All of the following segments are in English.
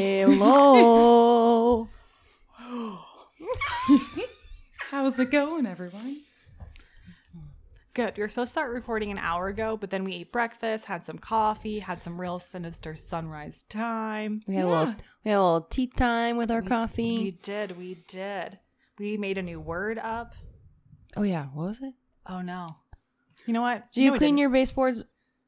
Hello. How's it going, everyone? Good. We were supposed to start recording an hour ago, but then we ate breakfast, had some coffee, had some real sinister sunrise time. We had a little tea time with our coffee. We did. We made a new word up. Oh yeah, what was it? Oh no. You know what? Do you clean your baseboards?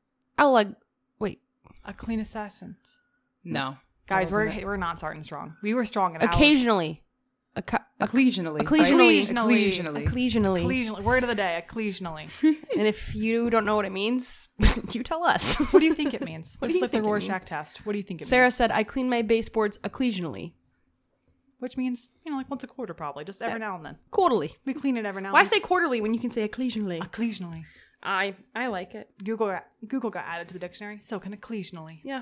Wait. A clean assassin. No. Guys, we're not starting strong. We were strong an hour. Occasionally. Occasionally. Occasionally. Word of the day, occasionally. And if you don't know what it means, you tell us. What do you think it means? What Let's do you look the think it Rorschach means? test. What do you think it Sarah means? said, I clean my baseboards occasionally. Which means, like once a quarter probably, just every now and then. Quarterly. We clean it every now and Why then. say quarterly when you can say occasionally? Occasionally. I like it. Google got added to the dictionary, so can occasionally. Yeah.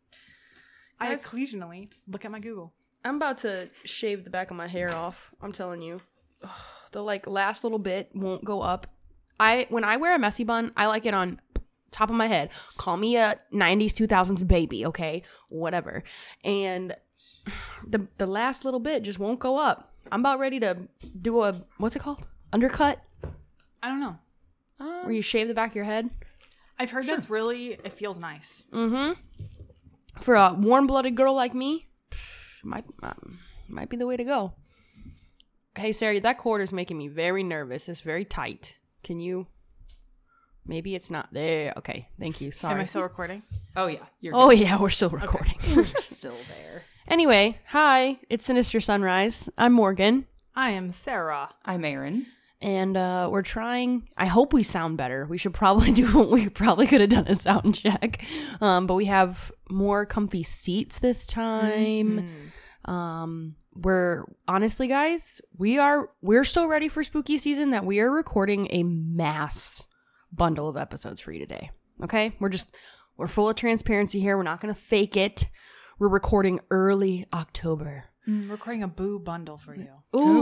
I Guys- occasionally look at my Google. I'm about to shave the back of my hair off. I'm telling you. Ugh, the last little bit won't go up. When I wear a messy bun, I like it on top of my head. Call me a 90s 2000s baby, okay? Whatever. And the last little bit just won't go up. I'm about ready to do a what's it called? Undercut? I don't know. Where you shave the back of your head? I've heard it feels nice. For a warm-blooded girl like me, might be the way to go. Hey, Sarah, that quarter's making me very nervous. It's very tight. Can you... Maybe it's not there. Okay, thank you. Sorry. Am I still recording? Oh, yeah. You're Oh, yeah, we're still recording. We're still there. Anyway, hi. It's Sinister Sunrise. I'm Morgan. I am Sarah. I'm Erin. And we're trying... I hope we sound better. We should probably we probably could have done a sound check. But we have more comfy seats this time. We're honestly, guys, we're so ready for spooky season that we are recording a mass bundle of episodes for you today. Okay? We're full of transparency here. We're not going to fake it. We're recording early October. Recording a boo bundle for you.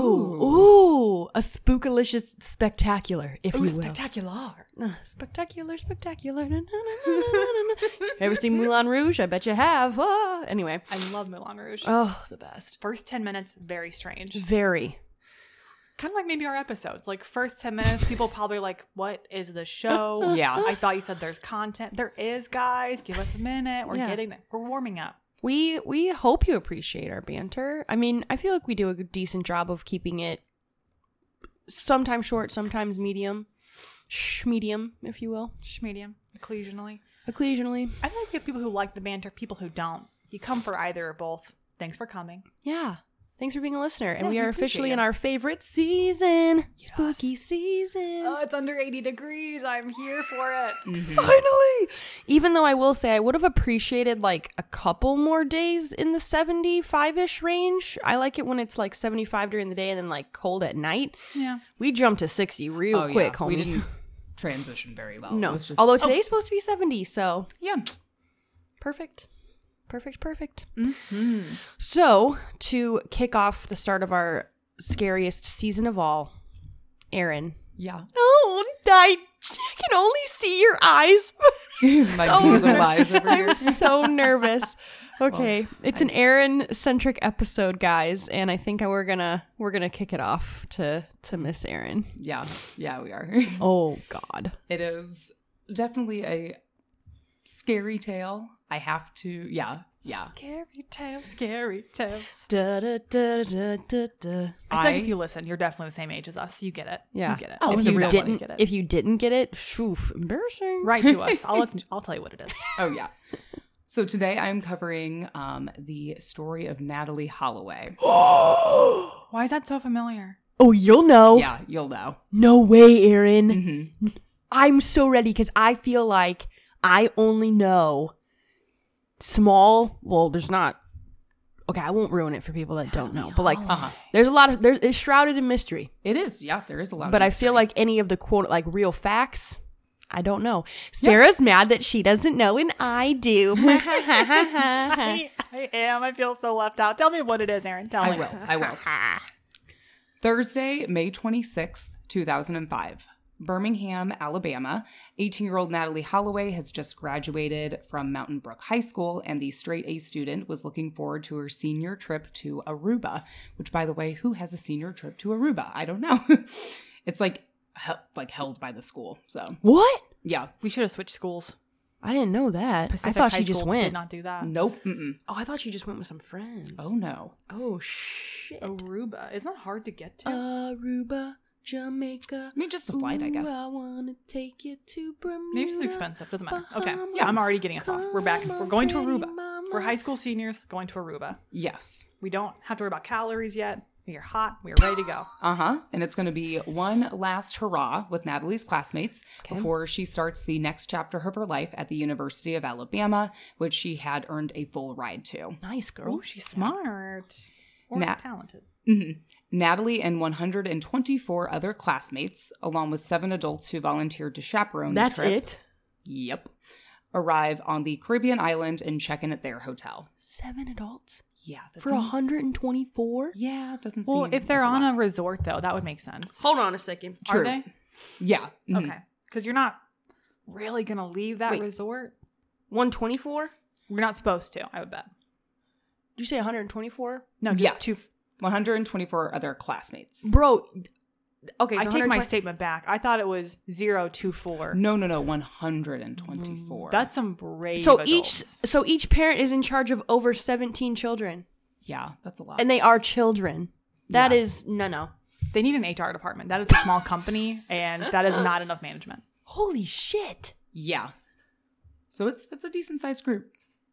Ooh, a spookalicious spectacular, if you will. Spectacular. Spectacular. Na, na, na, na, na, na. Ever seen Moulin Rouge? I bet you have. Anyway. I love Moulin Rouge. Oh, the best. First 10 minutes, very strange. Very. Kind of like maybe our episodes. Like first 10 minutes, people probably like, what is the show? Yeah. I thought you said there's content. There is, guys. Give us a minute. We're getting there. We're warming up. We hope you appreciate our banter. I mean, I feel like we do a decent job of keeping it sometimes short, sometimes medium. Medium, if you will. Medium. Occasionally. Occasionally. I feel like we have people who like the banter, people who don't. You come for either or both. Thanks for coming. Yeah. Thanks for being a listener. And Yeah, we we are appreciate officially it. in our favorite season. Yes. Spooky season. Oh, it's under 80 degrees. I'm here for it. Finally! Even though I will say I would have appreciated like a couple more days in the 75-ish range. I like it when it's like 75 during the day and then like cold at night. Yeah. We jumped to 60 real quick, homie. We didn't transition very well. No. It was just, Although today's supposed to be 70, so yeah. perfect. So, to kick off the start of our scariest season of all, Erin. Yeah. Oh, I can only see your eyes. My wee little eyes over here. I'm so nervous. Okay, it's an Erin-centric episode, guys, and I think we're gonna kick it off to Miss Erin. Yeah, we are. Oh God, It is definitely a scary tale. I have to, yeah. Scary tales. Da da da da da da. I feel like if you listen, you're definitely the same age as us. You get it. Yeah. You get it. Oh, If the you real didn't, ones get it. if you didn't get it, shoof, embarrassing. Write to us. I'll tell you what it is. Oh, yeah. So today I'm covering the story of Natalie Holloway. Why is that so familiar? Oh, you'll know. Yeah, you'll know. No way, Erin. Mm-hmm. I'm so ready because I feel like I only know small. Well, there's not. Okay, I won't ruin it for people that don't know. But like, there's a lot of it's shrouded in mystery. It is. Yeah, there is a lot. But of I feel like any of the quote like real facts, I don't know. Sarah's mad that she doesn't know, and I do. I am. I feel so left out. Tell me what it is, Erin. Tell me. I will. Thursday, May 26th, 2005. Birmingham, Alabama, 18-year-old Natalie Holloway has just graduated from Mountain Brook High School, and the straight-A student was looking forward to her senior trip to Aruba, which, by the way, who has a senior trip to Aruba? I don't know. It's like held by the school, so. What? Yeah. We should have switched schools. I didn't know that. Pacific I thought High she just School went. Did not do that. Nope. Mm-mm. Oh, I thought she just went with some friends. Oh, no. Oh, shit. Aruba. Isn't that hard to get to? Aruba, Jamaica. I mean, just a flight, I guess. I want to take you to Bermuda. Maybe it's expensive. Doesn't matter. Okay. Bahamas. Yeah, I'm already getting us off. We're back. We're going to Aruba. Mama. We're high school seniors going to Aruba. Yes. We don't have to worry about calories yet. We are hot. We are ready to go. Uh-huh. And it's going to be one last hurrah with Natalie's classmates before she starts the next chapter of her life at the University of Alabama, which she had earned a full ride to. Nice girl. Oh, she's smart. Or Nat- talented. Mm-hmm. Natalie and 124 other classmates, along with 7 adults who volunteered to chaperone the That's trip. it? Yep. Arrive on the Caribbean island and check in at their hotel. 7 adults? Yeah. That For seems- 124? Yeah, it doesn't Well, seem if they're like on lot. a resort, though, that would make sense. Hold on a second. True. Are they? Yeah. Mhm. Okay. Because you're not really going to leave that Wait. resort. 124? We're not supposed to, I would bet. Did you say 124? No, just Yes. two. 124 other classmates. Bro, okay, so I take my 120 statement back. I thought it was 024. No, 124. That's some brave So adults. each parent is in charge of over 17 children. Yeah, that's a lot. And they are children. That Yeah. is no. They need an HR department. That is a small company, and that is not enough management. Holy shit. Yeah. So it's a decent sized group.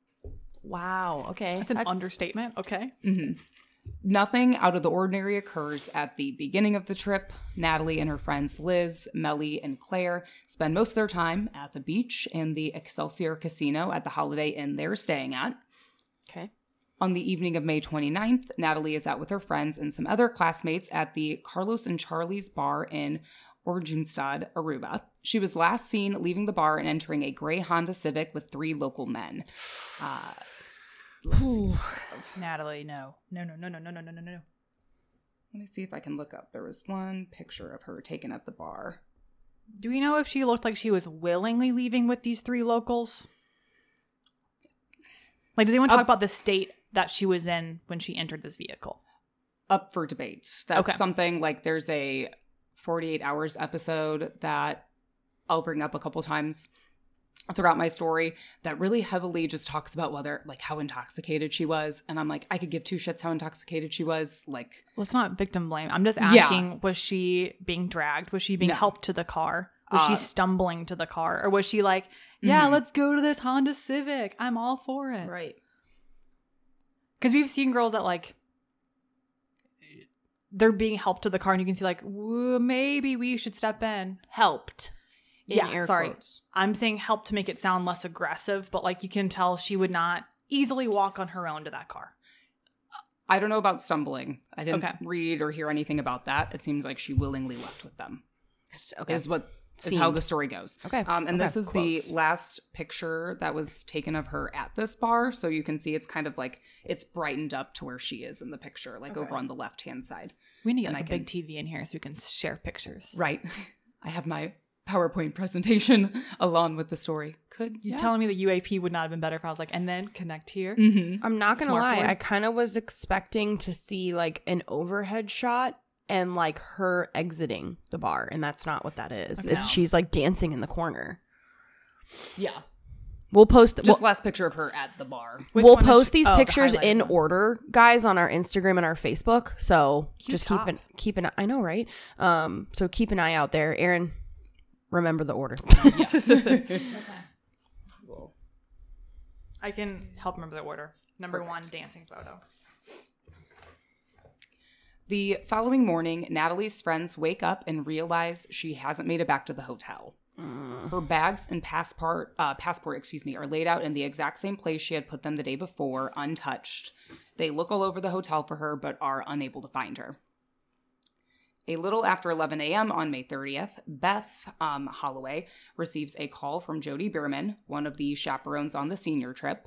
Wow. Okay. That's an understatement. Okay. Nothing out of the ordinary occurs at the beginning of the trip. Natalie and her friends Liz, Melly, and Claire spend most of their time at the beach and the Excelsior Casino at the Holiday Inn they're staying at. Okay. On the evening of May 29th, Natalie is out with her friends and some other classmates at the Carlos and Charlie's bar in Oranjestad, Aruba. She was last seen leaving the bar and entering a gray Honda Civic with 3 local men. Let's see. Natalie, no. No. Let me see if I can look up. There was one picture of her taken at the bar. Do we know if she looked like she was willingly leaving with these 3 locals? Like, does anyone talk about the state that she was in when she entered this vehicle? Up for debate. That's Okay. something like there's a 48 Hours episode that I'll bring up a couple times throughout my story that really heavily just talks about whether, like, how intoxicated she was. And I'm like, I could give 2 shits how intoxicated she was. Like, Well, it's not victim blame. I'm just Yeah. asking, was she being dragged? Was she being No. helped to the car? Was she stumbling to the car? Or was she like, yeah, let's go to this Honda Civic. I'm all for it. Right. Because we've seen girls that, like, they're being helped to the car and you can see, like, maybe we should step in. Helped. In Yeah, air sorry. quotes. I'm saying help to make it sound less aggressive, but, like, you can tell she would not easily walk on her own to that car. I don't know about stumbling. I didn't Okay. read or hear anything about that. It seems like she willingly left with them. Okay. Is how Seemed. the story goes. Okay. And this is Quotes. the last picture that was taken of her at this bar. So you can see it's kind of like it's brightened up to where she is in the picture, like over on the left-hand side. We need to And get like I a big TV in here so we can share pictures. Right. I have my PowerPoint presentation along with the story. You're telling me the UAP would not have been better if I was like, and then connect here? I'm not gonna Smart lie. board. I kind of was expecting to see like an overhead shot and like her exiting the bar, and that's not what that is. Okay. It's she's like dancing in the corner. Yeah. We'll post Just last picture of her at the bar. Which we'll one is post she- these the pictures highlighted in one. order, guys, on our Instagram and our Facebook. So Cute just top. keep an I know, right? So keep an eye out there, Aaron. Remember the order. Yes. I can help remember the order. Number 1, dancing photo. The following morning, Natalie's friends wake up and realize she hasn't made it back to the hotel. Her bags and passport, are laid out in the exact same place she had put them the day before, untouched. They look all over the hotel for her, but are unable to find her. A little after 11 a.m. on May 30th, Beth Holloway receives a call from Jody Bierman, one of the chaperones on the senior trip.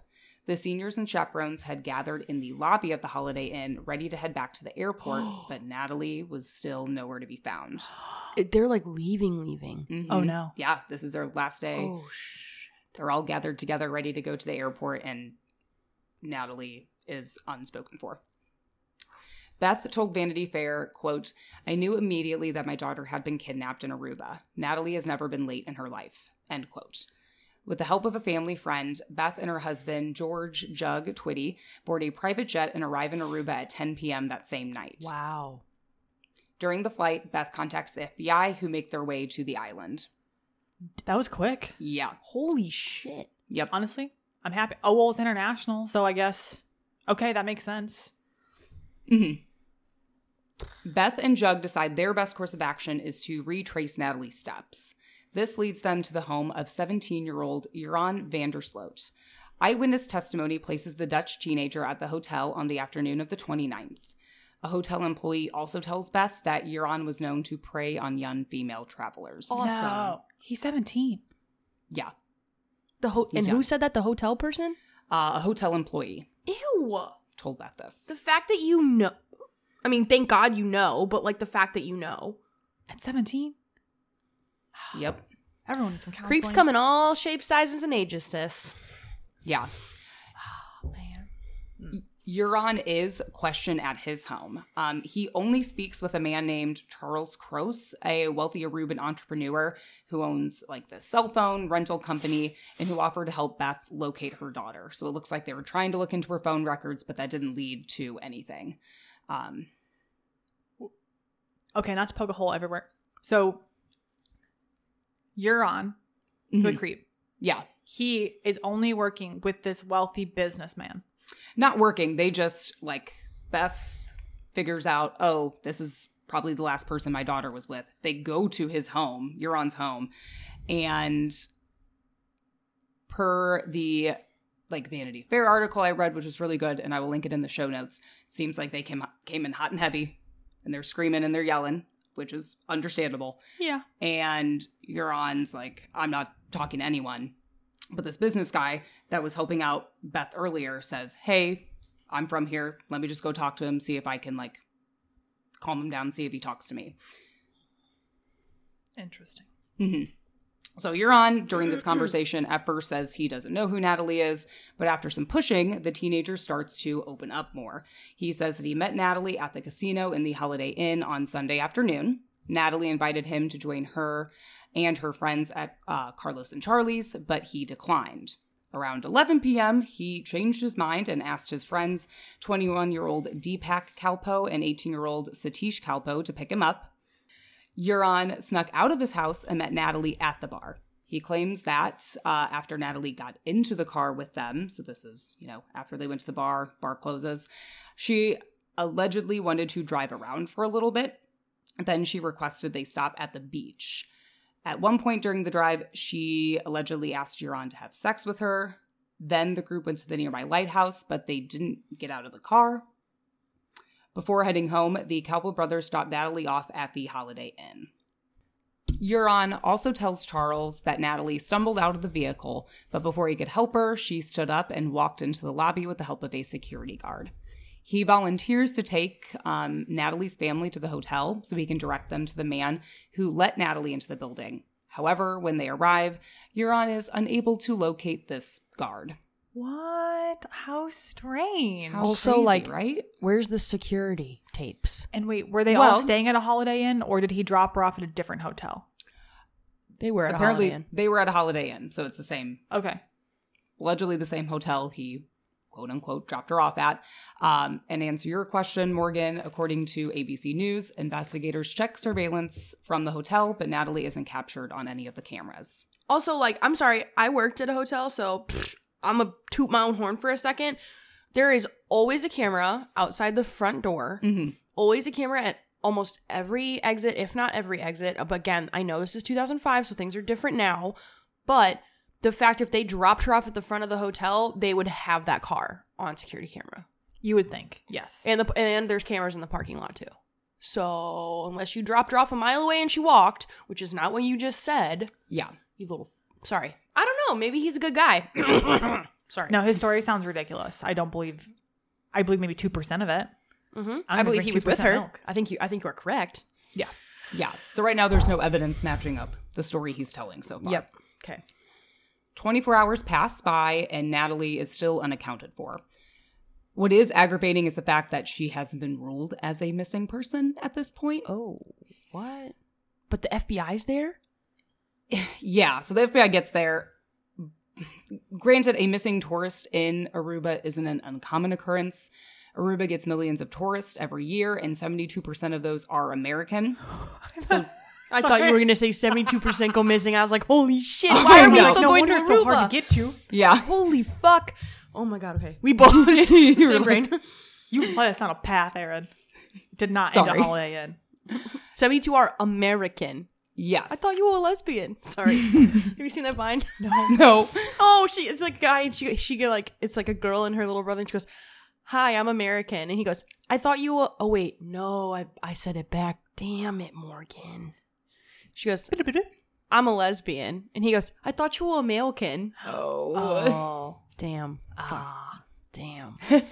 The seniors and chaperones had gathered in the lobby of the Holiday Inn, ready to head back to the airport, but Natalie was still nowhere to be found. They're like leaving. Mhm. Oh, no. Yeah, this is their last day. Oh, shit. They're all gathered together, ready to go to the airport, and Natalie is unspoken for. Beth told Vanity Fair, quote, "I knew immediately that my daughter had been kidnapped in Aruba. Natalie has never been late in her life," end quote. With the help of a family friend, Beth and her husband, George Jug Twitty, board a private jet and arrive in Aruba at 10 p.m. that same night. Wow. During the flight, Beth contacts the FBI, who make their way to the island. That was quick. Yeah. Holy shit. Yep. Honestly, I'm happy. Oh, well, it's international, so I guess, okay, that makes sense. Mm-hmm. Beth and Jug decide their best course of action is to retrace Natalie's steps. This leads them to the home of 17-year-old Joran Vandersloot. Eyewitness testimony places the Dutch teenager at the hotel on the afternoon of the 29th. A hotel employee also tells Beth that Joran was known to prey on young female travelers. Awesome. No. He's 17. Yeah. And young. who said that? The hotel person? A hotel employee Ew. told Beth this. The fact that you know. I mean, thank God you know, but like the fact that you know. At 17? Yep. Everyone needs some counseling. Creeps come in all shapes, sizes, and ages, sis. Yeah. Oh, man. Joran is questioned at his home. He only speaks with a man named Charles Kroos, a wealthy Aruban entrepreneur who owns like the cell phone rental company and who offered to help Beth locate her daughter. So it looks like they were trying to look into her phone records, but that didn't lead to anything. Okay, not to poke a hole everywhere. So, Joran, the creep, Yeah. he is only working with this wealthy businessman. Not working. They just, like, Beth figures out, oh, this is probably the last person my daughter was with. They go to his home, Joran's home, and per the, like, Vanity Fair article I read, which was really good, and I will link it in the show notes, seems like they came in hot and heavy, and they're screaming and they're yelling, which is understandable. Yeah. And Joran's like, I'm not talking to anyone. But this business guy that was helping out Beth earlier says, hey, I'm from here. Let me just go talk to him, see if I can, like, calm him down, see if he talks to me. Interesting. Mm-hmm. So Joran, during this conversation, at first says he doesn't know who Natalie is, but after some pushing, the teenager starts to open up more. He says that he met Natalie at the casino in the Holiday Inn on Sunday afternoon. Natalie invited him to join her and her friends at Carlos and Charlie's, but he declined. Around 11 p.m., he changed his mind and asked his friends, 21-year-old Deepak Kalpo and 18-year-old Satish Kalpo, to pick him up. Joran snuck out of his house and met Natalie at the bar. He claims that after Natalie got into the car with them, so this is, after they went to the bar closes, she allegedly wanted to drive around for a little bit. Then she requested they stop at the beach. At one point during the drive, she allegedly asked Joran to have sex with her. Then the group went to the nearby lighthouse, but they didn't get out of the car. Before heading home, the Kalpo brothers stopped Natalie off at the Holiday Inn. Joran also tells Charles that Natalie stumbled out of the vehicle, but before he could help her, she stood up and walked into the lobby with the help of a security guard. He volunteers to take Natalie's family to the hotel so he can direct them to the man who let Natalie into the building. However, when they arrive, Joran is unable to locate this guard. What? How strange. How Also, crazy, like, right? Where's the security tapes? And wait, were they Well- all staying at a Holiday Inn, or did he drop her off at a different hotel? They were at Apparently, a Holiday Inn. they were at a Holiday Inn, so it's the same, Okay. allegedly the same hotel he, quote unquote, dropped her off at. And answer your question, Morgan, according to ABC News, investigators check surveillance from the hotel, but Natalie isn't captured on any of the cameras. Also, like, I'm sorry, I worked at a hotel, so I'm a toot my own horn for a second. There is always a camera outside the front door. Mm-hmm. Always a camera at almost every exit, if not every exit. But again, I know this is 2005, so things are different now. But the fact if they dropped her off at the front of the hotel, they would have that car on security camera. You would think, yes. And there's cameras in the parking lot too. So unless you dropped her off a mile away and she walked, which is not what you just said. Yeah. You little... Sorry. I don't know. Maybe he's a good guy. Sorry. No, his story sounds ridiculous. I believe maybe 2% of it. Mm-hmm. I I believe he was with her. milk. I think you are correct. Yeah. Yeah. So right now there's no evidence matching up the story he's telling so far. Yep. Okay. 24 hours pass by and Natalie is still unaccounted for. What is aggravating is the fact that she hasn't been ruled as a missing person at this point. Oh, what? But the FBI's there? Yeah, so the FBI gets there. Granted, a missing tourist in Aruba isn't an uncommon occurrence. Aruba gets millions of tourists every year, and 72% of those are American. So I thought you were going to say 72% go missing. I was like, holy shit. Why are we No. still No going to wonder it's so Aruba? hard to get to. yeah. Holy fuck. Oh my God. Okay. We both same brain. You let us on a path, Aaron. Did not Sorry. end a Holiday Inn. 72 are American. Yes. I thought you were a lesbian. Sorry. Have you seen that Vine? No. Oh, it's like a guy and she get like, it's like a girl and her little brother and she goes, hi, I'm American. And he goes, I thought you were, oh wait, no, I said it back. Damn it, Morgan. She goes, I'm a lesbian. And he goes, I thought you were American. Oh, damn. Damn.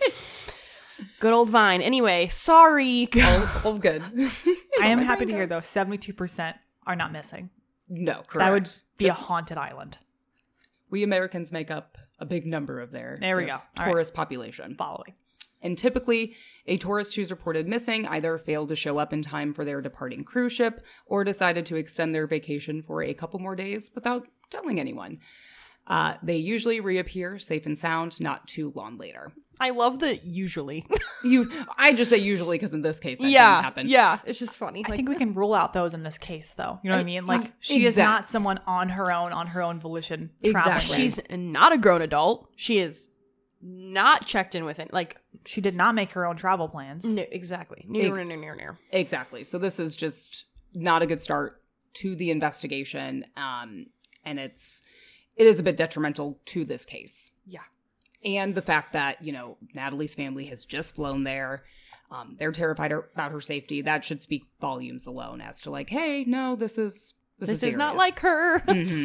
Good old Vine. Anyway, sorry. Oh, good. I am happy to hear, though, 72% are not missing. No, correct. That would be Just- a haunted island. We Americans make up a big number of their There we their go. All tourist population. Following. And typically, a tourist who's reported missing either failed to show up in time for their departing cruise ship or decided to extend their vacation for a couple more days without telling anyone. They usually reappear safe and sound not too long later. I love the usually. I just say usually because in this case that didn't yeah. happen. Yeah. It's just funny. I think we can rule out those in this case, though. You know what I mean? Like, she is Exact- not someone on her own volition. Exactly. traveling. She's not a grown adult. She is not checked in with it. Like, She did not make her own travel plans. no, exactly. Near. Exactly. So this is just not a good start to the investigation. And it is a bit detrimental to this case. Yeah. And the fact that, Natalie's family has just flown there. They're terrified about her safety. That should speak volumes alone as to like, hey, no, this is not serious. like her.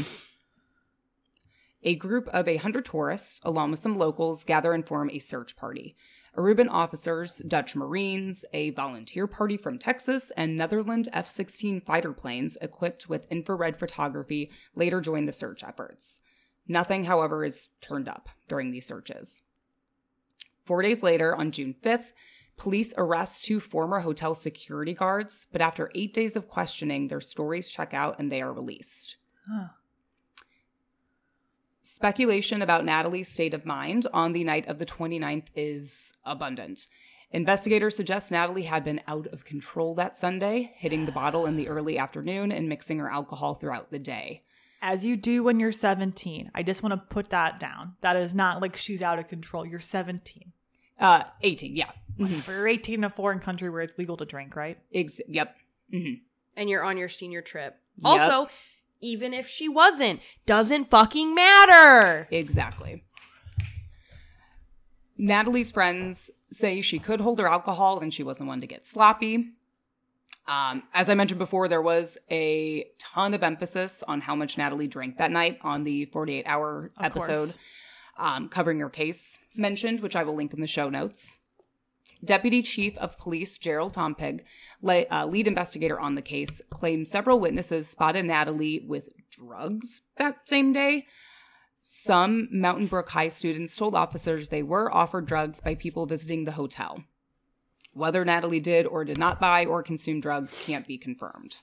A group of 100 tourists, along with some locals, gather and form a search party. Aruban officers, Dutch Marines, a volunteer party from Texas, and Netherlands F-16 fighter planes equipped with infrared photography later join the search efforts. Nothing, however, is turned up during these searches. 4 days later, on June 5th, police arrest 2 former hotel security guards, but after 8 days of questioning, their stories check out and they are released. Huh. Speculation about Natalie's state of mind on the night of the 29th is abundant. Investigators suggest Natalie had been out of control that Sunday, hitting the bottle in the early afternoon and mixing her alcohol throughout the day. As you do when you're 17. I just want to put that down. That is not like she's out of control. You're 17. 18, yeah. For 18 in a foreign country where it's legal to drink, right? Yep. And you're on your senior trip. Yep. Also, even if she wasn't, doesn't fucking matter. Exactly. Natalie's friends say she could hold her alcohol and she wasn't one to get sloppy. As I mentioned before, there was a ton of emphasis on how much Natalie drank that night on the 48-hour episode covering her case mentioned, which I will link in the show notes. Deputy Chief of Police Gerald Tompig, lead investigator on the case, claimed several witnesses spotted Natalie with drugs that same day. Some Mountain Brook High students told officers they were offered drugs by people visiting the hotel. Whether Natalie did or did not buy or consume drugs can't be confirmed.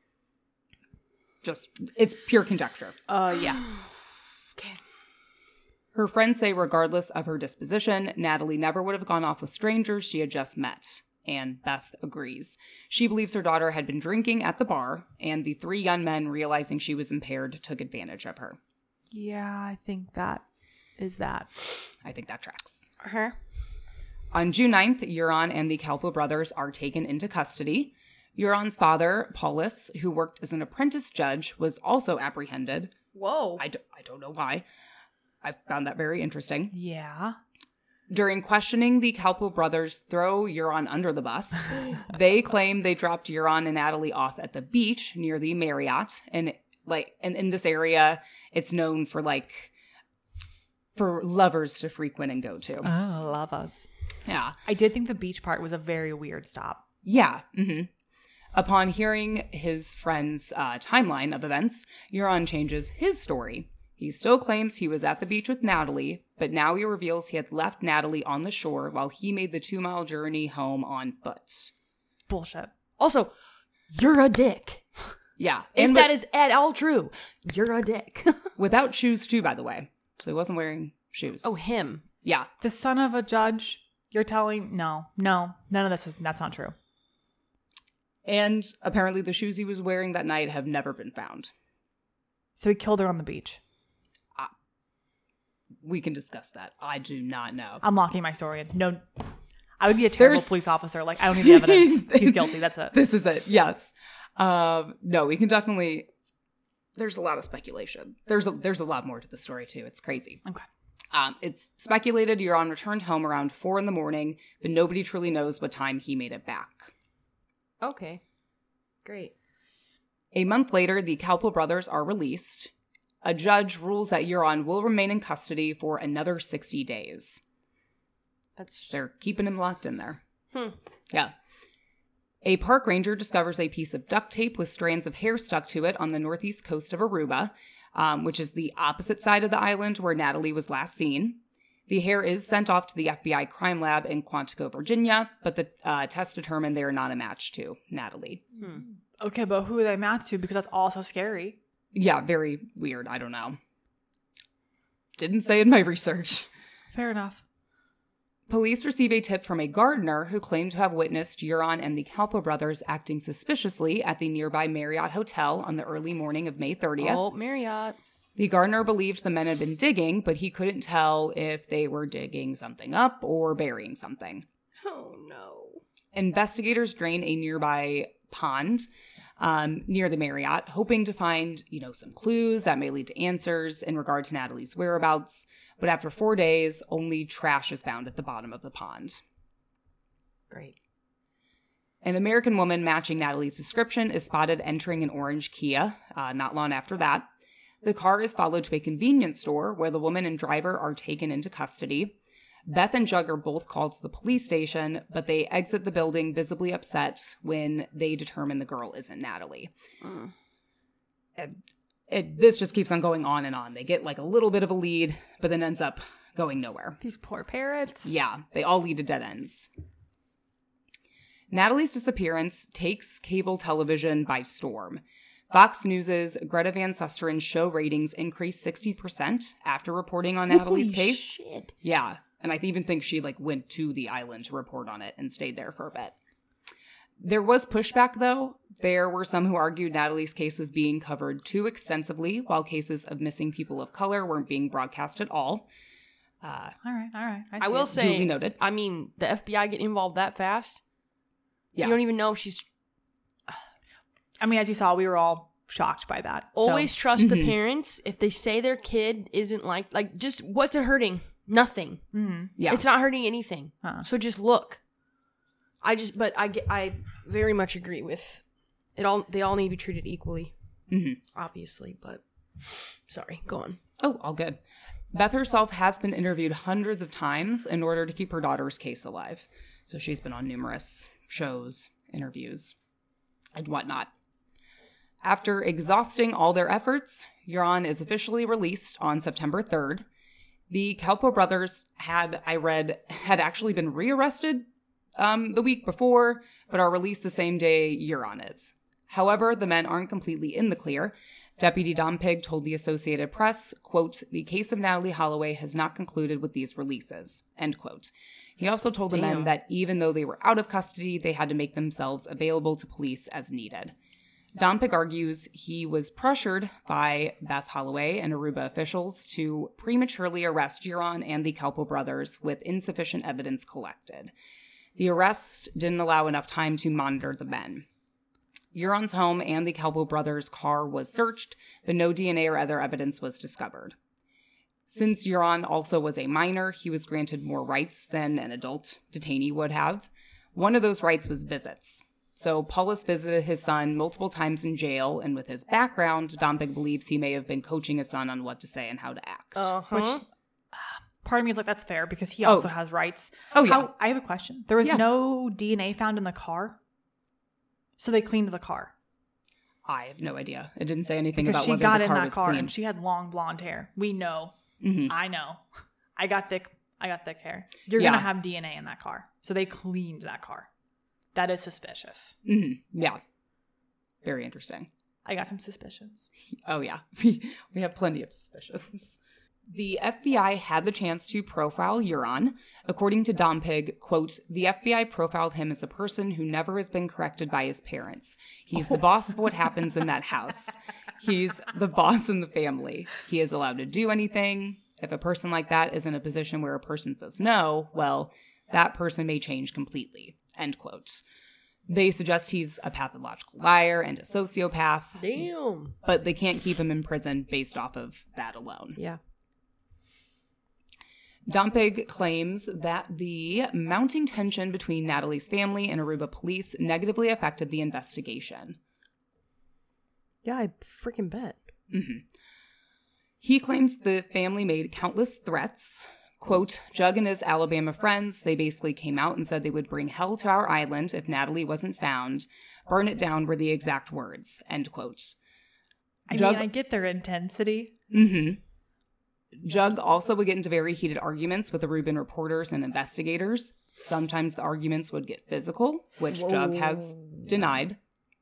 It's pure conjecture. Yeah. Okay. Her friends say regardless of her disposition, Natalie never would have gone off with strangers she had just met. And Beth agrees. She believes her daughter had been drinking at the bar, and the 3 young men, realizing she was impaired, took advantage of her. Yeah, I think that is that. I think that tracks. Uh-huh. On June 9th, Euron and the Kalpo brothers are taken into custody. Euron's father, Paulus, who worked as an apprentice judge, was also apprehended. Whoa. I don't know why. I found that very interesting. Yeah. During questioning, the Kalpo brothers throw Euron under the bus. They claim they dropped Euron and Natalie off at the beach near the Marriott. And in this area, it's known for for lovers to frequent and go to. Oh, love us. Yeah. I did think the beach part was a very weird stop. Yeah. Upon hearing his friend's timeline of events, Euron changes his story. He still claims he was at the beach with Natalie, but now he reveals he had left Natalie on the shore while he made the 2-mile journey home on foot. Bullshit. Also, you're a dick. Yeah. If that is at all true, you're a dick. Without shoes, too, by the way. So he wasn't wearing shoes. Oh, him. Yeah. The son of a judge, you're telling, no, none of that's not true. And apparently the shoes he was wearing that night have never been found. So he killed her on the beach. We can discuss that. I do not know. I'm locking my story in. No, I would be a terrible police officer. Like, I don't need the evidence. He's guilty. That's it. This is it. Yes. No, we can definitely. There's a lot of speculation. There's a lot more to the story too. It's crazy. Okay. It's speculated Euron returned home around 4 a.m, but nobody truly knows what time he made it back. Okay. Great. A month later, the Calpo brothers are released. A judge rules that Euron will remain in custody for another 60 days. They're keeping him locked in there. Yeah. A park ranger discovers a piece of duct tape with strands of hair stuck to it on the northeast coast of Aruba, which is the opposite side of the island where Natalie was last seen. The hair is sent off to the FBI crime lab in Quantico, Virginia, but the test determined they are not a match to Natalie. Okay, but who are they matched to? Because that's also scary. Yeah, very weird. I don't know. Didn't say in my research. Fair enough. Police receive a tip from a gardener who claimed to have witnessed Euron and the Calpo brothers acting suspiciously at the nearby Marriott Hotel on the early morning of May 30th. Oh, Marriott. The gardener believed the men had been digging, but he couldn't tell if they were digging something up or burying something. Oh, no. Investigators drain a nearby pond near the Marriott, hoping to find, some clues that may lead to answers in regard to Natalie's whereabouts. But after 4 days, only trash is found at the bottom of the pond. Great. An American woman matching Natalie's description is spotted entering an orange Kia not long after that. The car is followed to a convenience store where the woman and driver are taken into custody. Beth and Jug are both called to the police station, but they exit the building visibly upset when they determine the girl isn't Natalie. This just keeps on going on and on. They get like a little bit of a lead, but then ends up going nowhere. These poor parrots. Yeah, they all lead to dead ends. Natalie's disappearance takes cable television by storm. Fox News' Greta Van Susteren show ratings increased 60% after reporting on Natalie's case. Shit. Yeah, and I even think she went to the island to report on it and stayed there for a bit. There was pushback, though. There were some who argued Natalie's case was being covered too extensively, while cases of missing people of color weren't being broadcast at all. All right. I will say, duly noted. I mean, the FBI getting involved that fast. Yeah. You don't even know if she's... I mean, as you saw, we were all shocked by that. Always trust the parents. If they say their kid isn't just what's it hurting? Nothing. Yeah. It's not hurting anything. So just look. I very much agree with it. They all need to be treated equally. Obviously, but sorry, go on. Oh, all good. Beth herself has been interviewed hundreds of times in order to keep her daughter's case alive. So she's been on numerous shows, interviews, and whatnot. After exhausting all their efforts, Euron is officially released on September 3rd. The Calpo brothers had actually been rearrested the week before, but are released the same day Euron is. However, the men aren't completely in the clear. Deputy Don Pig told the Associated Press, quote, "The case of Natalie Holloway has not concluded with these releases," end quote. He also told the men that even though they were out of custody, they had to make themselves available to police as needed. Don Pig argues he was pressured by Beth Holloway and Aruba officials to prematurely arrest Euron and the Calpo brothers with insufficient evidence collected. The arrest didn't allow enough time to monitor the men. Euron's home and the Calpo brothers' car was searched, but no DNA or other evidence was discovered. Since Euron also was a minor, he was granted more rights than an adult detainee would have. One of those rights was visits. So Paulus visited his son multiple times in jail, and with his background, Don Pig believes he may have been coaching his son on what to say and how to act. Which part of me is like, that's fair because he also has rights. Oh, yeah. I have a question. There was no DNA found in the car. So they cleaned the car. I have no idea. It didn't say anything Because about she whether got the in car that was car clean. and she had long blonde hair. We know. Mhm. I know. I got thick hair. You're going to have DNA in that car. So they cleaned that car. That is suspicious. Mm-hmm. Yeah. Very interesting. I got some suspicions. Oh, yeah. We have plenty of suspicions. The FBI had the chance to profile Euron. According to Dompig, quote, the FBI profiled him as a person who never has been corrected by his parents. He's the boss of what happens in that house. He's the boss in the family. He is allowed to do anything. If a person like that is in a position where a person says no, well, that person may change completely, end quote. They suggest he's a pathological liar and a sociopath. Damn. But they can't keep him in prison based off of that alone. Yeah. Dompig claims that the mounting tension between Natalie's family and Aruba police negatively affected the investigation. Yeah, I freaking bet. Mm-hmm. He claims the family made countless threats. Quote, Jug and his Alabama friends, they basically came out and said they would bring hell to our island if Natalie wasn't found. Burn it down were the exact words, end quote. I mean, I get their intensity. Mm-hmm. Jug also would get into very heated arguments with the Reuben reporters and investigators. Sometimes the arguments would get physical, which Jug has denied.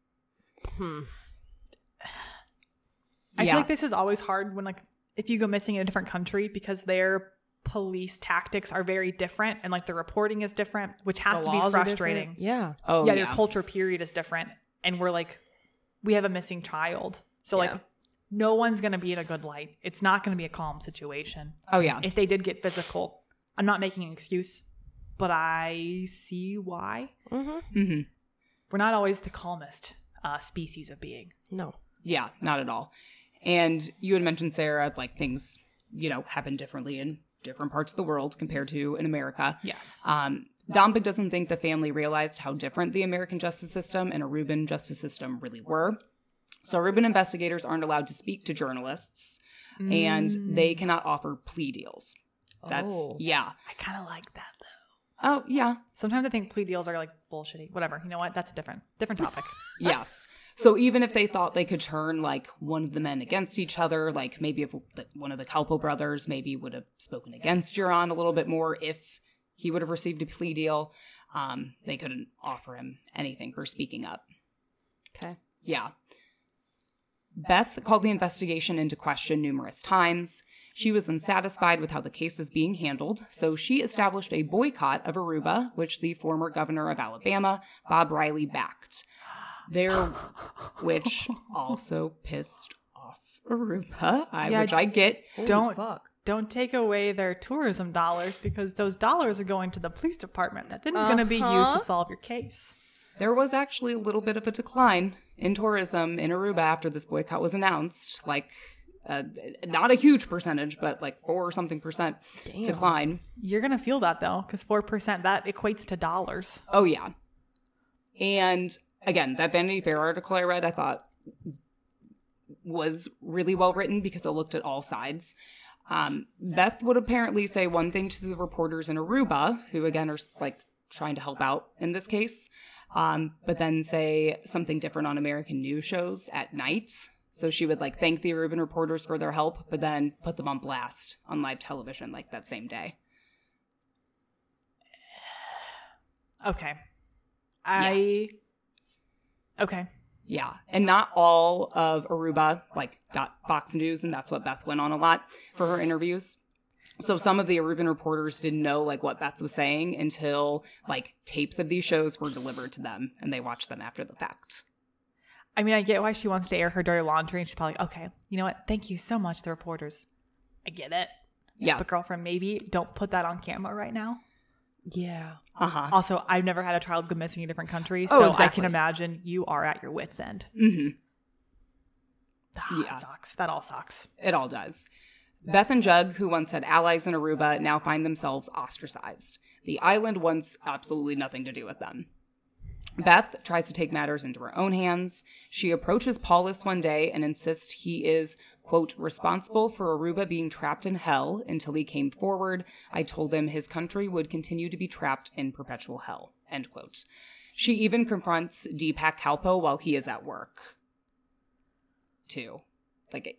I feel like this is always hard when, like, if you go missing in a different country because their police tactics are very different and, like, the reporting is different, which has to be frustrating. Yeah. Oh, yeah, your culture period is different. And we're like, we have a missing child. So, like, no one's going to be in a good light. It's not going to be a calm situation. Oh, yeah. If they did get physical, I'm not making an excuse, but I see why. Mm-hmm. Mm-hmm. We're not always the calmest species of being. No. Yeah, not at all. And you had mentioned, Sarah, like things, happen differently in different parts of the world compared to in America. Yes. Dompig doesn't think the family realized how different the American justice system and Aruban justice system really were. So Aruban investigators aren't allowed to speak to journalists, and they cannot offer plea deals. That's, I kind of like that, though. Oh, yeah. Sometimes I think plea deals are, like, bullshitty. Whatever. You know what? That's a different topic. Yes. So even if they thought they could turn, like, one of the men against each other, like maybe if one of the Calpo brothers maybe would have spoken against Euron a little bit more if he would have received a plea deal, they couldn't offer him anything for speaking up. Okay. Yeah. Beth called the investigation into question numerous times. She was unsatisfied with how the case was being handled, so she established a boycott of Aruba, which the former governor of Alabama, Bob Riley, backed. Which also pissed off Aruba, which I get. Don't take away their tourism dollars because those dollars are going to the police department. That then is going to be used to solve your case. There was actually a little bit of a decline in tourism in Aruba after this boycott was announced. Like, not a huge percentage, but like 4 or something percent decline. You're going to feel that, though, because 4%, that equates to dollars. Oh, yeah. And again, that Vanity Fair article I read, I thought was really well written because it looked at all sides. Beth would apparently say one thing to the reporters in Aruba, who again are like trying to help out in this case, but then say something different on American news shows at night. So she would like thank the Aruban reporters for their help, but then put them on blast on live television like that same day. Okay. Okay. Yeah. And not all of Aruba like got Fox News, and that's what Beth went on a lot for her interviews. So some of the Aruban reporters didn't know like what Beth was saying until like tapes of these shows were delivered to them and they watched them after the fact. I mean, I get why she wants to air her dirty laundry, and she's probably like, okay, you know what? Thank you so much, the reporters. I get it. Yeah. But girlfriend, maybe don't put that on camera right now. Yeah. Uh-huh. Also, I've never had a child go missing in a different country, Oh, so exactly. I can imagine you are at your wit's end. Mm-hmm. Yeah. That sucks. That all sucks. It all does. Beth and Jug, who once had allies in Aruba, now find themselves ostracized. The island wants absolutely nothing to do with them. Beth tries to take matters into her own hands. She approaches Paulus one day and insists he is, quote, responsible for Aruba being trapped in hell until he came forward. I told him his country would continue to be trapped in perpetual hell, end quote. She even confronts Deepak Kalpo while he is at work, too. Like,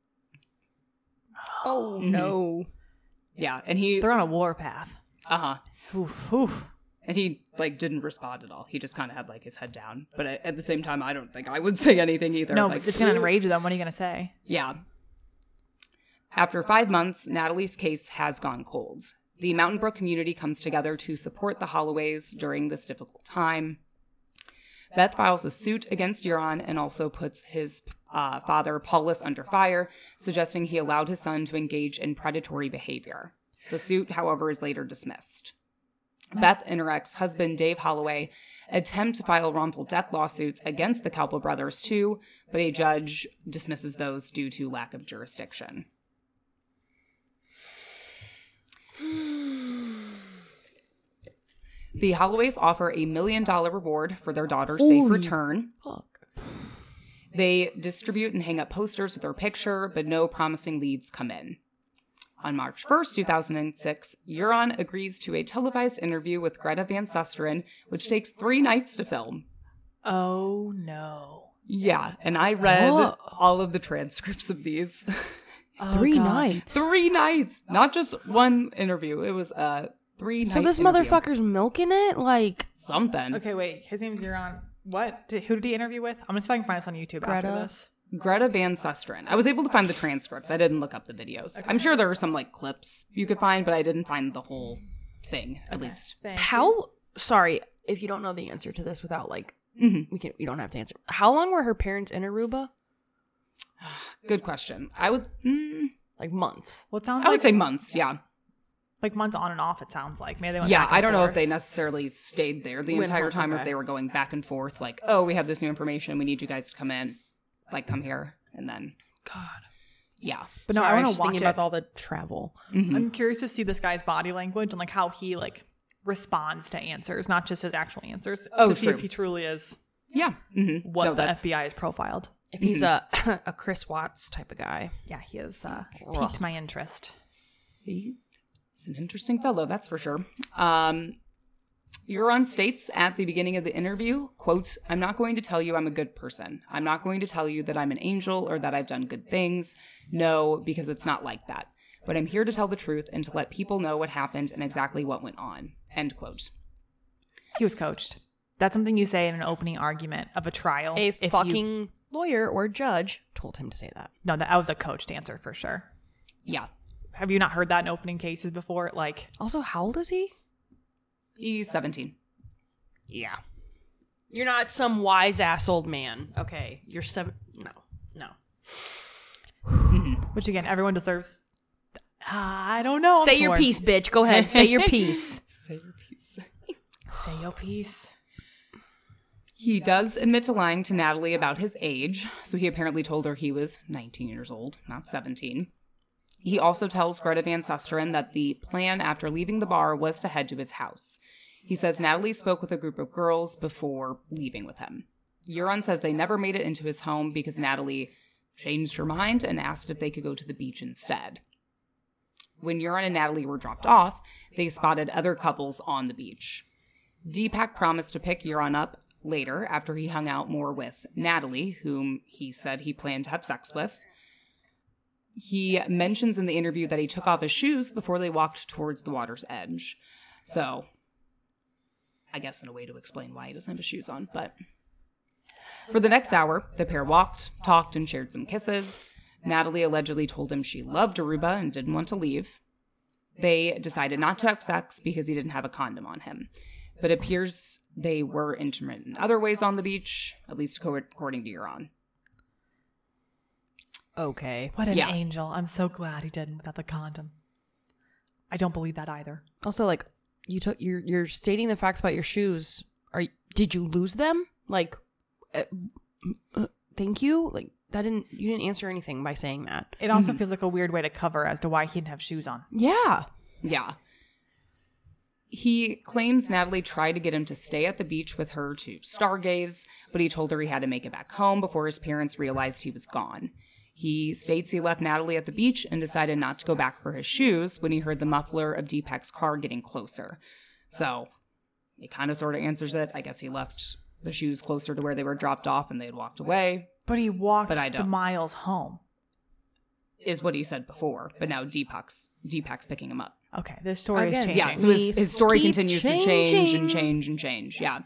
oh, no. Yeah, and they're on a warpath. Uh-huh. Oof, oof. And he, like, didn't respond at all. He just kind of had, like, his head down. But at the same time, I don't think I would say anything either. No, like, it's going to enrage them. What are you going to say? Yeah. After 5 months, Natalie's case has gone cold. The Mountain Brook community comes together to support the Holloways during this difficult time. Beth files a suit against Euron and also puts his father, Paulus, under fire, suggesting he allowed his son to engage in predatory behavior. The suit, however, is later dismissed. Beth and her ex-husband, Dave Holloway, attempt to file wrongful death lawsuits against the Kalpo brothers, too, but a judge dismisses those due to lack of jurisdiction. The Holloways offer a $1 million reward for their daughter's safe return. They distribute and hang up posters with her picture, but no promising leads come in. On March 1st, 2006, Euron agrees to a televised interview with Greta Van Susteren, which takes 3 nights to film. Oh, no. Yeah, and I read all of the transcripts of these. Oh, 3 God. nights. 3 nights! Not just one interview. It was 3 nights. So this motherfucker's milking it? Like, something. Okay, wait. His name's Euron. What? Who did he interview with? I'm going to see if I can find this on YouTube after this. Greta Van Susteren. I was able to find the transcripts. I didn't look up the videos. Okay. I'm sure there were some like clips you could find, but I didn't find the whole thing, at least. Sorry, if you don't know the answer to this without like, we don't have to answer. How long were her parents in Aruba? Good question. I would, like months. Well, it sounds I would say months, yeah. Like months on and off, it sounds like. Maybe they went yeah, back and I don't know forth. if they necessarily stayed there the entire time or if they were going back and forth, like, oh, we have this new information, we need you guys to come in, like, come here, and then, God. Yeah. But no, I want to watch it. About all the travel. Mm-hmm. I'm curious to see this guy's body language and like how he like responds to answers, not just his actual answers, to see if he truly is the FBI has profiled. If he's a Chris Watts type of guy. Yeah, he has piqued my interest. He's an interesting fellow, that's for sure. Euron states at the beginning of the interview, quote, I'm not going to tell you I'm a good person. I'm not going to tell you that I'm an angel or that I've done good things. No, because it's not like that. But I'm here to tell the truth and to let people know what happened and exactly what went on. End quote. He was coached. That's something you say in an opening argument of a trial. A fucking lawyer or judge told him to say that. No, that was a coached answer for sure. Yeah. Have you not heard that in opening cases before? Like, also, how old is he? He's 17. Yeah. You're not some wise ass old man. Okay. You're 7. No. Which again, everyone deserves. I don't know. Say your piece, bitch. Go ahead. Say your piece. Say your piece. Say your piece. He does admit to lying to Natalie about his age. So he apparently told her he was 19 years old, not 17. He also tells Greta Van Susteren that the plan after leaving the bar was to head to his house. He says Natalie spoke with a group of girls before leaving with him. Euron says they never made it into his home because Natalie changed her mind and asked if they could go to the beach instead. When Euron and Natalie were dropped off, they spotted other couples on the beach. Deepak promised to pick Euron up later after he hung out more with Natalie, whom he said he planned to have sex with. He mentions in the interview that he took off his shoes before they walked towards the water's edge. So, I guess in a way to explain why he doesn't have his shoes on. But for the next hour, the pair walked, talked, and shared some kisses. Natalie allegedly told him she loved Aruba and didn't want to leave. They decided not to have sex because he didn't have a condom on him. But it appears they were intimate in other ways on the beach, at least according to Euron. Okay. What an angel. I'm so glad he didn't without the condom. I don't believe that either. Also, like, you're stating the facts about your shoes. Did you lose them? Like, thank you? Like, you didn't answer anything by saying that. It also feels like a weird way to cover as to why he didn't have shoes on. Yeah. Yeah. He claims Natalie tried to get him to stay at the beach with her to stargaze, but he told her he had to make it back home before his parents realized he was gone. He states he left Natalie at the beach and decided not to go back for his shoes when he heard the muffler of Deepak's car getting closer. So it kind of sort of answers it. I guess he left the shoes closer to where they were dropped off and they had walked away. But he walked the miles home. Is what he said before, but now Deepak's picking him up. Okay, this story is changing. Yeah, so his story continues to change and change and change. Yeah.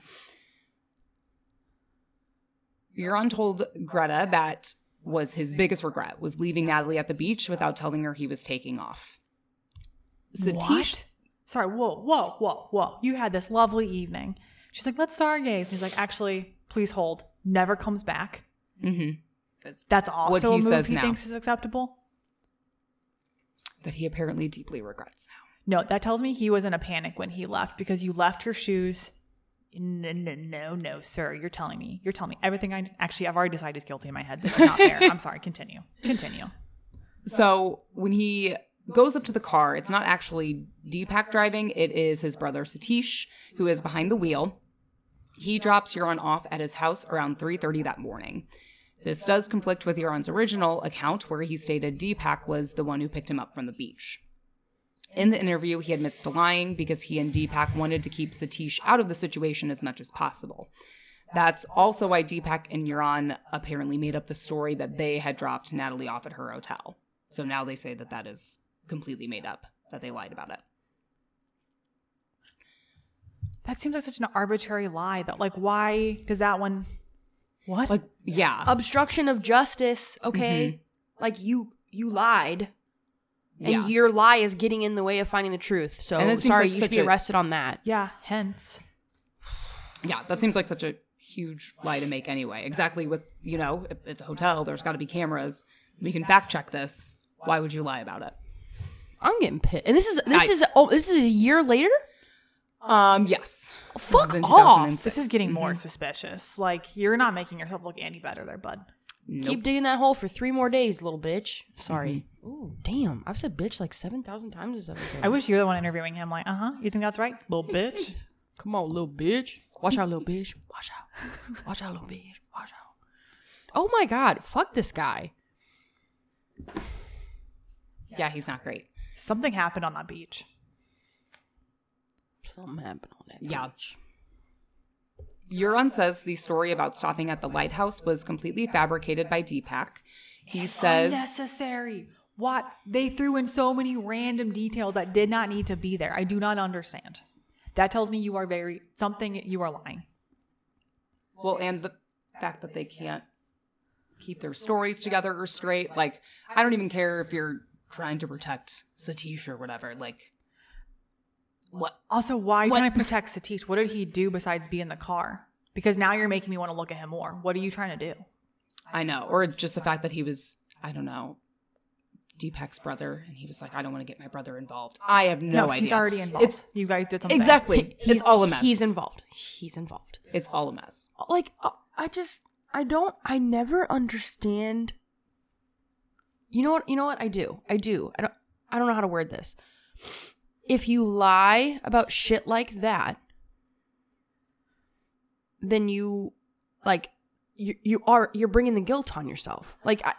Euron told Greta that was his biggest regret, was leaving Natalie at the beach without telling her he was taking off. Satish. What? Sorry, whoa. You had this lovely evening. She's like, let's stargaze. And he's like, actually, please hold. Never comes back. Mm-hmm. That's also what a move he thinks is acceptable? That he apparently deeply regrets now. No, that tells me he was in a panic when he left because you left your shoes. No, sir. You're telling me everything. I've already decided he's guilty in my head. This is not fair. I'm sorry. Continue. So when he goes up to the car, it's not actually Deepak driving. It is his brother Satish who is behind the wheel. He drops Euron off at his house around 3:30 that morning. This does conflict with Euron's original account where he stated Deepak was the one who picked him up from the beach. In the interview, he admits to lying because he and Deepak wanted to keep Satish out of the situation as much as possible. That's also why Deepak and Euron apparently made up the story that they had dropped Natalie off at her hotel. So now they say that is completely made up, that they lied about it. That seems like such an arbitrary lie, though. Like, why does that one... What? Like, yeah. Obstruction of justice, okay? Mm-hmm. Like, you lied. And yeah. your lie is getting in the way of finding the truth. So, sorry, like you should be arrested on that. Yeah, hence. Yeah, that seems like such a huge lie to make anyway. Exactly with, if it's a hotel, there's got to be cameras. We can fact check this. Why would you lie about it? I'm getting pissed. And this is a year later? Yes. Fuck off. This is getting more suspicious. Like, you're not making yourself look any better there, bud. Nope. Keep digging that hole for 3 more days, little bitch. Sorry. Mm-hmm. Ooh, damn. I've said bitch like 7,000 times this episode. I wish you were the one interviewing him. Like, you think that's right? Little bitch? Come on, little bitch. Watch out, little bitch. Watch out. Watch out, little bitch. Watch out. Oh my God. Fuck this guy. Yeah, he's not great. Something happened on that beach. Something happened on that beach. Euron says the story about stopping at the lighthouse was completely fabricated by Deepak. He says... Unnecessary. What? They threw in so many random details that did not need to be there. I do not understand. That tells me you are lying. Well, and the fact that they can't keep their stories together or straight. Like, I don't even care if you're trying to protect Satish or whatever. Like, what? Also, why can't I protect Satish? What did he do besides be in the car? Because now you're making me want to look at him more. What are you trying to do? I know. Or just the fact that he was, I don't know, Deepak's brother, and he was like, I don't want to get my brother involved. I have no idea. He's already involved. You guys did something. Exactly. It's all a mess. He's involved. It's all a mess. Like, I never understand. You know what? I do. I don't know how to word this. If you lie about shit like that, then you're bringing the guilt on yourself.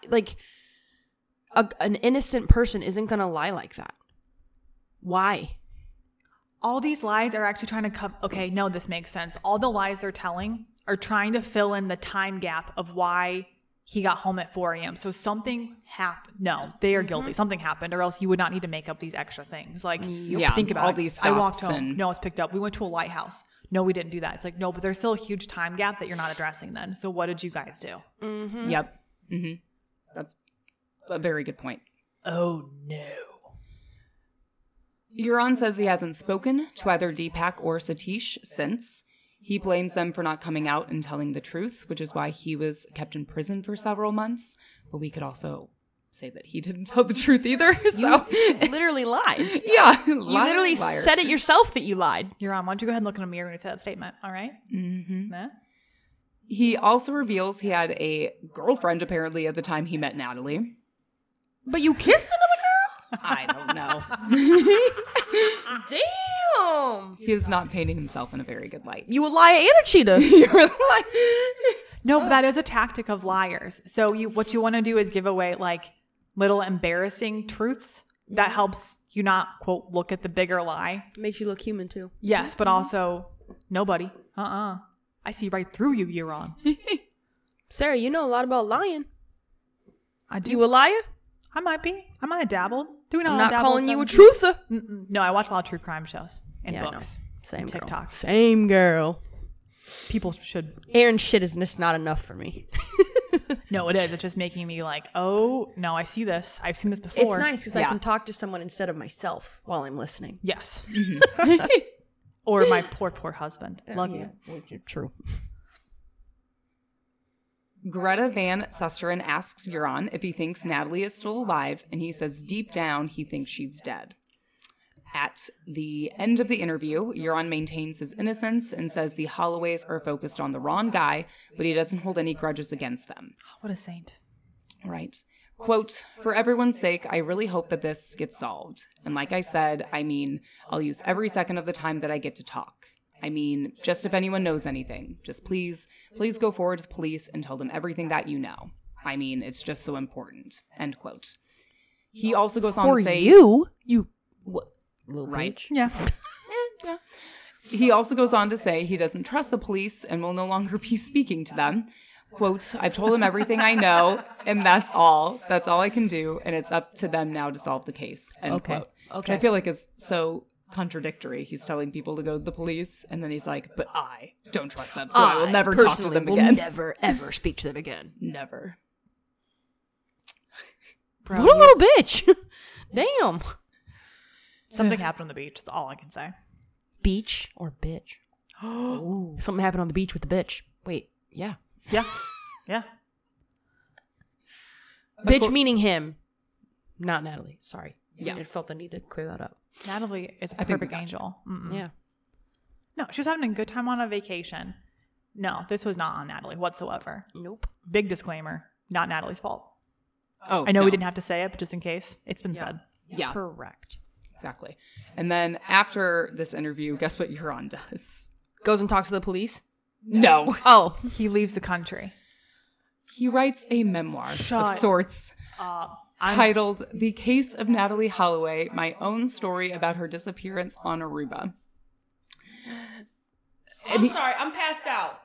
An innocent person isn't going to lie like that. Why? All these lies are actually trying to cover... Okay, no, this makes sense. All the lies they're telling are trying to fill in the time gap of why he got home at 4 a.m. So something happened. No, they are guilty. Something happened, or else you would not need to make up these extra things. Like, think about all it. These I walked home. No, it's picked up. We went to a lighthouse. No, we didn't do that. It's like, no, but there's still a huge time gap that you're not addressing then. So what did you guys do? Mm-hmm. Yep. Mm-hmm. That's a very good point. Oh, no. Euron says he hasn't spoken to either Deepak or Satish since. He blames them for not coming out and telling the truth, which is why he was kept in prison for several months. But we could also say that he didn't tell the truth either. So you literally lied. Yeah. You literally said it yourself that you lied. Euron, why don't you go ahead and look in a mirror when you say that statement, all right? Mm-hmm. He also reveals he had a girlfriend, apparently, at the time he met Natalie. But you kissed another girl? I don't know. Damn. He is not painting himself in a very good light. You a liar and a cheater. You're like, No, but that is a tactic of liars. So what you want to do is give away like little embarrassing truths. That helps you not, quote, look at the bigger lie. Makes you look human too. Yes, but also nobody. I see right through you, Euron. Sarah, you know a lot about lying. I do. You a liar? I might be. I might have dabbled. Do I'm not calling you a truther. No, I watch a lot of true crime shows and Yeah, I books. Same and girl. TikToks. Same girl. People should. Aaron's shit is just not enough for me. No, it is. It's just making me like, oh, no, I see this. I've seen this before. It's nice because I Yeah. can talk to someone instead of myself while I'm listening. Yes. Or my poor, poor husband. Love you. True. Greta Van Susteren asks Euron if he thinks Natalie is still alive, and he says deep down he thinks she's dead. At the end of the interview, Euron maintains his innocence and says the Holloways are focused on the wrong guy, but he doesn't hold any grudges against them. What a saint. Right. Quote, for everyone's sake, I really hope that this gets solved. And like I said, I mean, I'll use every second of the time that I get to talk. I mean, just if anyone knows anything, just please go forward to the police and tell them everything that you know. I mean, it's just so important. End quote. He also goes on to say... you what? Little Right. bitch. Yeah. Yeah. He also goes on to say he doesn't trust the police and will no longer be speaking to them. Quote, I've told them everything I know, and that's all. That's all I can do, and it's up to them now to solve the case. End Okay. quote. Which Okay. I feel like is so contradictory. He's telling people to go to the police, and then he's like, but I don't trust them, so I will never talk to them again. Never, ever speak to them again. Never. Bro, What a little bitch. Damn. something happened on the beach. That's all I can say. Beach or bitch? Oh. Something happened on the beach with the bitch. Wait, yeah. Yeah. Yeah. Bitch meaning him, not Natalie. Sorry. Yes. I felt the need to clear that up. Natalie is a I think we perfect got angel. Mm-mm. Yeah. No, she was having a good time on a vacation. No, this was not on Natalie whatsoever. Nope. Big disclaimer. Not Natalie's fault. Oh, I know no. we didn't have to say it, but just in case, it's been said. Yeah, Correct. exactly. And then after this interview, guess what Euron does? Goes and talks to the police. No. Oh. He leaves the country. He writes a memoir Shut of sorts titled The Case of Natalie Holloway, My Own Story About Her Disappearance on Aruba. I'm sorry. I'm passed out.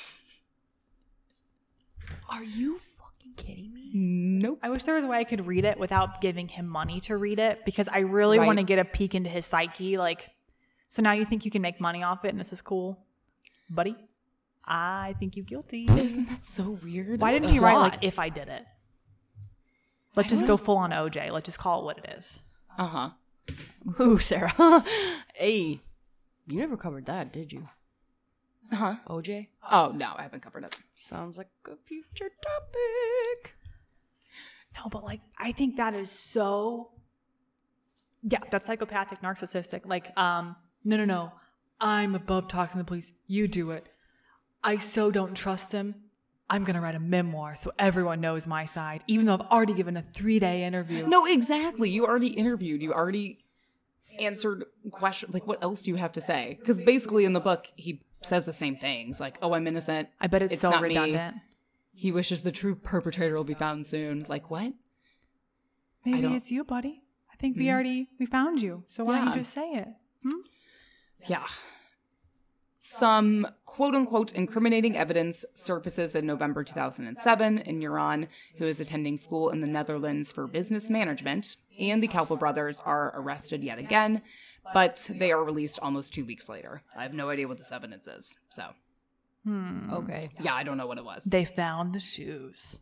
Are you fucking kidding me? Nope. I wish there was a way I could read it without giving him money to read it because I really Right. want to get a peek into his psyche. Like, so now you think you can make money off it and this is cool? Buddy, I think you guilty. Isn't that so weird? Why didn't he write, like, if I did it? Let's just go full on OJ. Let's just call it what it is. Uh-huh. Ooh, Sarah. Hey. You never covered that, did you? Uh-huh. OJ? Oh, no, I haven't covered it. Sounds like a future topic. No, but, like, I think that is so... Yeah, that's psychopathic, narcissistic. Like, no. I'm above talking to the police. You do it. I so don't trust them. I'm going to write a memoir so everyone knows my side, even though I've already given a 3-day interview. No, exactly. You already interviewed. You already answered questions. Like, what else do you have to say? Because basically in the book, he says the same things. Like, oh, I'm innocent. I bet it's so not redundant. Me. He wishes the true perpetrator will be found soon. Like, what? Maybe don't- it's you, buddy. I think we found you. So why don't Yeah. you just say it? Yeah. Some quote-unquote incriminating evidence surfaces in November 2007, and Euron, who is attending school in the Netherlands for business management, and the Kalpa brothers are arrested yet again, but they are released almost 2 weeks later. I have no idea what this evidence is, so Okay. yeah, I don't know what it was. They found the shoes.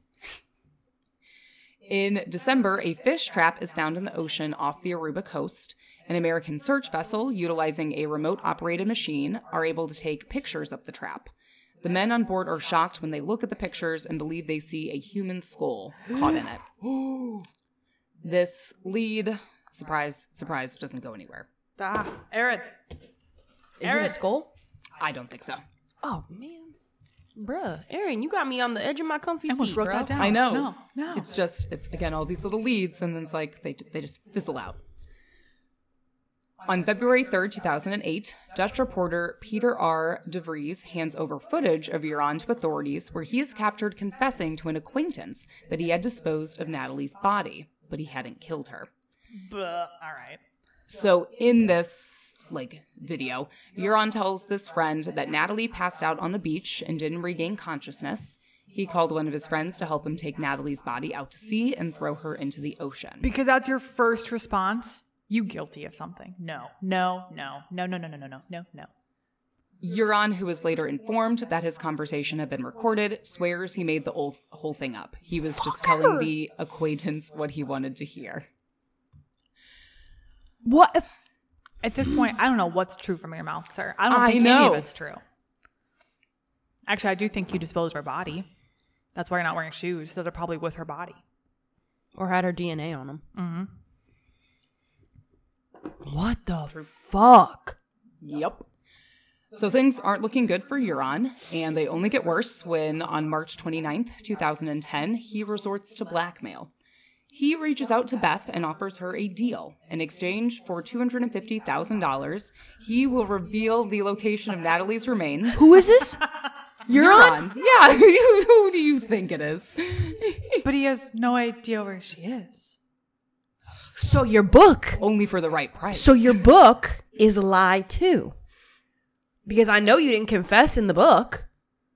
In December, a fish trap is found in the ocean off the Aruba coast. An American search vessel, utilizing a remote-operated machine, are able to take pictures of the trap. The men on board are shocked when they look at the pictures and believe they see a human skull caught in it. This lead, surprise, surprise, doesn't go anywhere. Aaron. Is it a skull? I don't think so. Oh, man. Bruh. Aaron, you got me on the edge of my comfy I almost seat, wrote bro. that down. I know. No. It's just, it's again all these little leads, and then it's like they just fizzle out. On February 3rd, 2008, Dutch reporter Peter R. de Vries hands over footage of Euron to authorities where he is captured confessing to an acquaintance that he had disposed of Natalie's body, but he hadn't killed her. All right. So in this, video, Euron tells this friend that Natalie passed out on the beach and didn't regain consciousness. He called one of his friends to help him take Natalie's body out to sea and throw her into the ocean. Because that's your first response? You guilty of something. No. Euron, who was later informed that his conversation had been recorded, swears he made the whole thing up. He was just telling the acquaintance what he wanted to hear. What? At this point, I don't know what's true from your mouth, sir. I don't think any of it's true. Actually, I do think you disposed of her body. That's why you're not wearing shoes. Those are probably with her body. Or had her DNA on them. Mm-hmm. What the fuck? Yep. So things aren't looking good for Euron, and they only get worse when, on March 29th, 2010, he resorts to blackmail. He reaches out to Beth and offers her a deal. In exchange for $250,000, he will reveal the location of Natalie's remains. Who is this? Euron? Yeah, who do you think it is? But he has no idea where she is. So your book. Only for the right price. So your book is a lie too. Because I know you didn't confess in the book.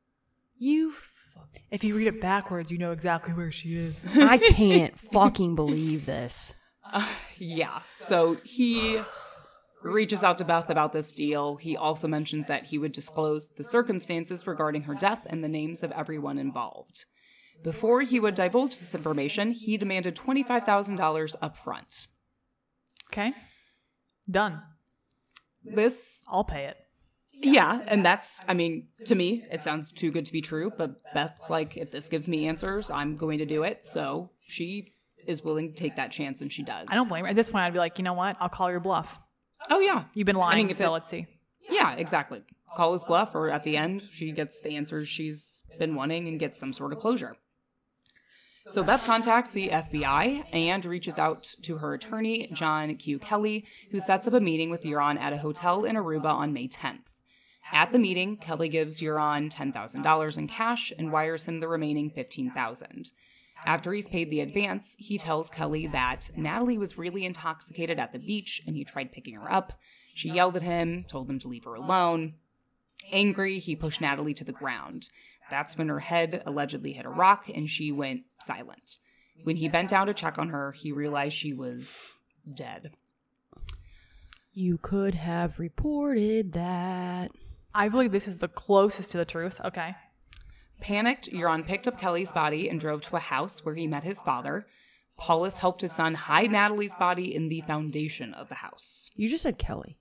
If you read it backwards, you know exactly where she is. I can't fucking believe this. Yeah. So he reaches out to Beth about this deal. He also mentions that he would disclose the circumstances regarding her death and the names of everyone involved. Before he would divulge this information, he demanded $25,000 up front. Okay. Done. I'll pay it. Yeah, and that's, to me, it sounds too good to be true, but Beth's like, if this gives me answers, I'm going to do it. So she is willing to take that chance, and she does. I don't blame her. At this point, I'd be like, you know what? I'll call your bluff. Oh, yeah. You've been lying, let's see. Yeah, exactly. Call his bluff, or at the end, she gets the answers she's been wanting and gets some sort of closure. So Beth contacts the FBI and reaches out to her attorney, John Q. Kelly, who sets up a meeting with Euron at a hotel in Aruba on May 10th. At the meeting, Kelly gives Euron $10,000 in cash and wires him the remaining $15,000. After he's paid the advance, he tells Kelly that Natalie was really intoxicated at the beach and he tried picking her up. She yelled at him, told him to leave her alone. Angry, he pushed Natalie to the ground. That's when her head allegedly hit a rock and she went silent. When he bent down to check on her, he realized she was dead. You could have reported that. I believe this is the closest to the truth. Okay. Panicked, Euron picked up Kelly's body and drove to a house where he met his father. Paulus helped his son hide Natalie's body in the foundation of the house. You just said Kelly.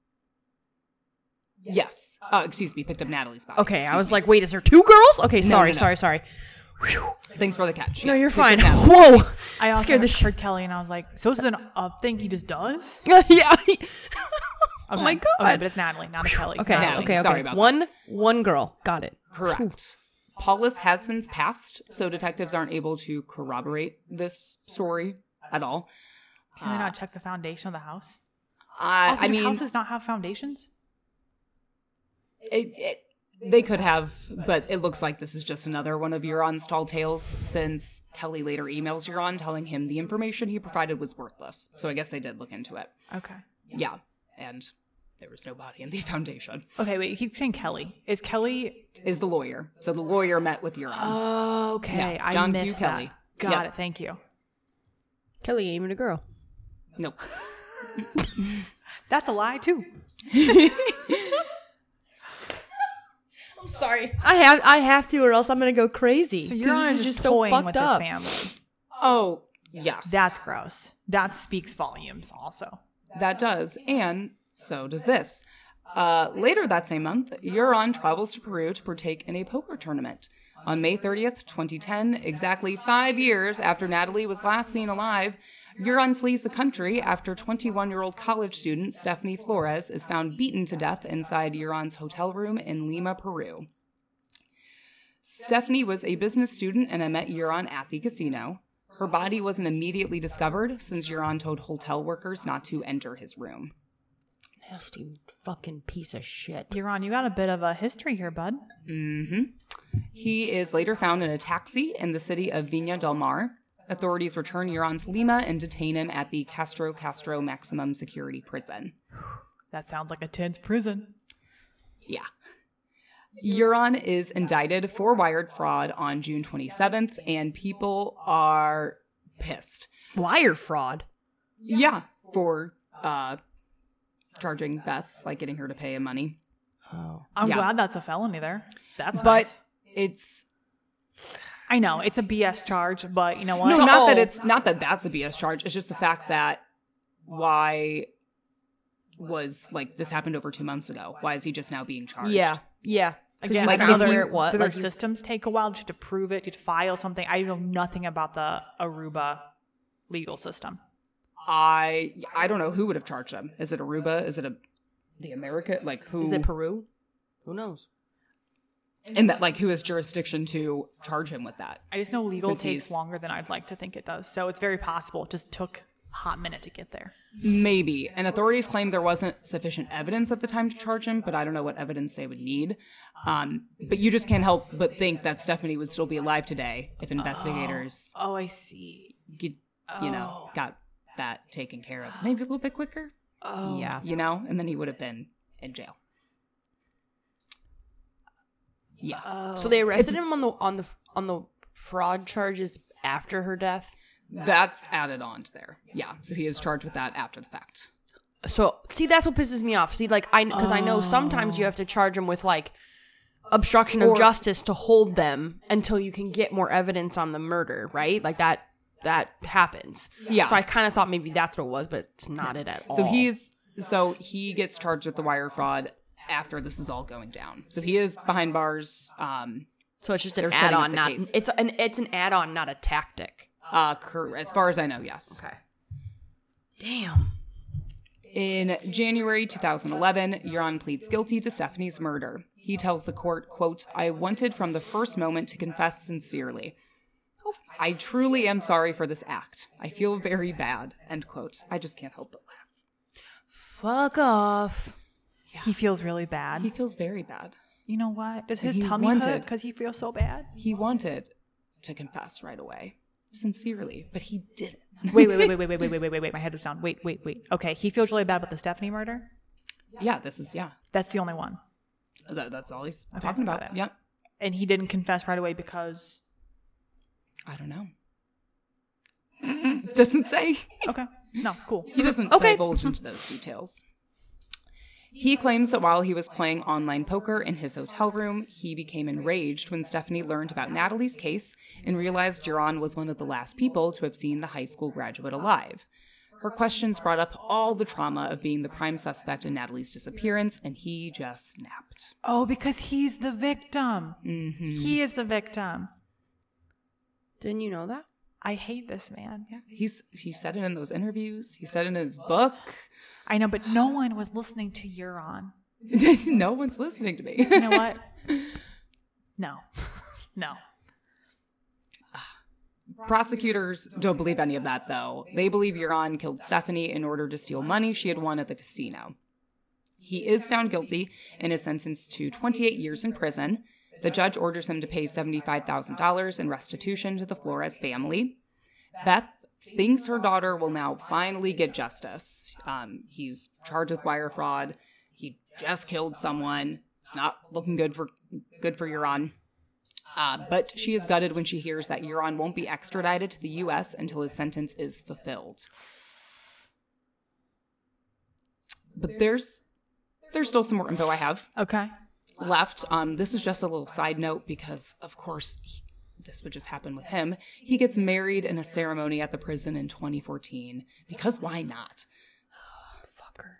Yes. Picked up Natalie's body. Okay, I was like, wait, is there two girls? Okay, sorry. Whew. Thanks for the catch. No, Yes, you're fine. picked up Whoa. I also Scared the heard Kelly and I was like, so this is a thing he just does? Yeah. Okay. Oh my God. Okay, but it's Natalie, not a Kelly. Okay, Natalie, okay. sorry about that. One girl. Got it. Correct. Paulus has since passed, so detectives aren't able to corroborate this story at all. Can they not check the foundation of the house? Do houses not have foundations? They could have, but it looks like this is just another one of Euron's tall tales, since Kelly later emails Euron telling him the information he provided was worthless. So I guess they did look into it. Okay. Yeah, and there was no body in the foundation. Okay, wait, you keep saying Kelly. Is Kelly... Is the lawyer. So the lawyer met with Euron. Oh, okay. Yeah, I John missed Q. that. Kelly. Got Yep. it, thank you. Kelly ain't even a girl. Nope. That's a lie, too. I'm sorry. I have to, or else I'm gonna go crazy. So Euron is just toying with this family. Oh, yes. That's gross. That speaks volumes also. That does, and so does this. Later that same month, Euron travels to Peru to partake in a poker tournament. On May 30th, 2010, exactly 5 years after Natalie was last seen alive, Euron flees the country after 21-year-old college student Stephanie Flores is found beaten to death inside Euron's hotel room in Lima, Peru. Stephanie was a business student and had met Euron at the casino. Her body wasn't immediately discovered since Euron told hotel workers not to enter his room. Nasty fucking piece of shit. Euron, you got a bit of a history here, bud. Mm-hmm. He is later found in a taxi in the city of Viña del Mar. Authorities return Euron to Lima and detain him at the Castro maximum security prison. That sounds like a tense prison. Yeah. Euron is indicted for wire fraud on June 27th, and people are pissed. Wire fraud? Yeah, for charging Beth, like getting her to pay him money. Oh. I'm Yeah. glad that's a felony there. That's But nice. it's I know it's a BS charge, but you know what? no, So- not that that's a BS charge. It's just the fact that why was like this happened over 2 months ago? Why is he just now being charged? Yeah. Again, Like, I found if out where it was, do their like, systems take a while just to prove it, to file something. I know nothing about the Aruba legal system. I don't know who would have charged him. Is it Aruba? Is it the America? Like who? Is it Peru? Who knows? And that like who has jurisdiction to charge him with that? I just know legal Since takes he's- longer than I'd like to think it does. So it's very possible. It just took a hot minute to get there. Maybe. And authorities claim there wasn't sufficient evidence at the time to charge him, but I don't know what evidence they would need. But you just can't help but think that Stephanie would still be alive today if investigators, Oh, I see. got that taken care of. Maybe a little bit quicker, Oh, Yeah. and then he would have been in jail. Yeah. So they arrested him on the fraud charges after her death. That's added on to there. Yeah. So he is charged with that after the fact. So see, that's what pisses me off. See, like because I know sometimes you have to charge them with like obstruction of justice to hold them until you can get more evidence on the murder, right? Like that happens. Yeah. So I kind of thought maybe that's what it was, but it's not it at all. So he gets charged with the wire fraud after this is all going down. So he is behind bars. So it's just an They're setting up add-on, the not case. it's an add-on, not a tactic. As far as I know, yes. Okay. Damn. In January 2011, Euron pleads guilty to Stephanie's murder. He tells the court, quote, "I wanted from the first moment to confess sincerely. I truly am sorry for this act. I feel very bad," end quote. I just can't help but laugh. Fuck off. He feels really bad. He feels very bad. You know what? Does his He tummy wanted- hurt because he feels so bad? He wanted to confess right away, sincerely, but he didn't. Wait. My head was down. Wait. Okay, he feels really bad about the Stephanie murder? Yeah, this is, yeah. That's the only one. That's all he's Okay, talking got about. it. Yep. And he didn't confess right away because... I don't know. Doesn't say. Okay. No, cool. He doesn't Okay. divulge into those details. He claims that while he was playing online poker in his hotel room, he became enraged when Stephanie learned about Natalie's case and realized Euron was one of the last people to have seen the high school graduate alive. Her questions brought up all the trauma of being the prime suspect in Natalie's disappearance, and he just snapped. Oh, because he's the victim. Mm-hmm. He is the victim. Didn't you know that? I hate this man. Yeah, he said it in those interviews. He said it in his book. I know, but no one was listening to Euron. No one's listening to me. You know what? No. Prosecutors don't believe any of that, though. They believe Euron killed Stephanie in order to steal money she had won at the casino. He is found guilty and is sentenced to 28 years in prison. The judge orders him to pay $75,000 in restitution to the Flores family. Beth thinks her daughter will now finally get justice. He's charged with wire fraud. He just killed someone. It's not looking good for Euron. But she is gutted when she hears that Euron won't be extradited to the U.S. until his sentence is fulfilled. But there's still some more info I have Okay. left. This is just a little side note because, of course, this would just happen with him. He gets married in a ceremony at the prison in 2014 because why not? Fucker.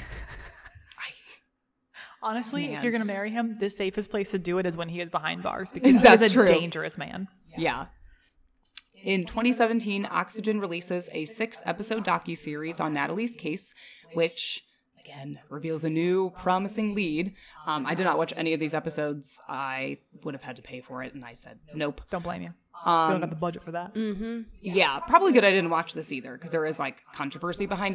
Honestly, Man. if you're going to marry him, the safest place to do it is when he is behind bars because That's he's a true. dangerous man. Yeah. In 2017, Oxygen releases a 6-episode docuseries on Natalie's case, which, again, reveals a new promising lead. I did not watch any of these episodes. I would have had to pay for it, and I said nope. Don't blame you. Don't have the budget for that. Yeah, probably good I didn't watch this either, because there is, controversy behind it.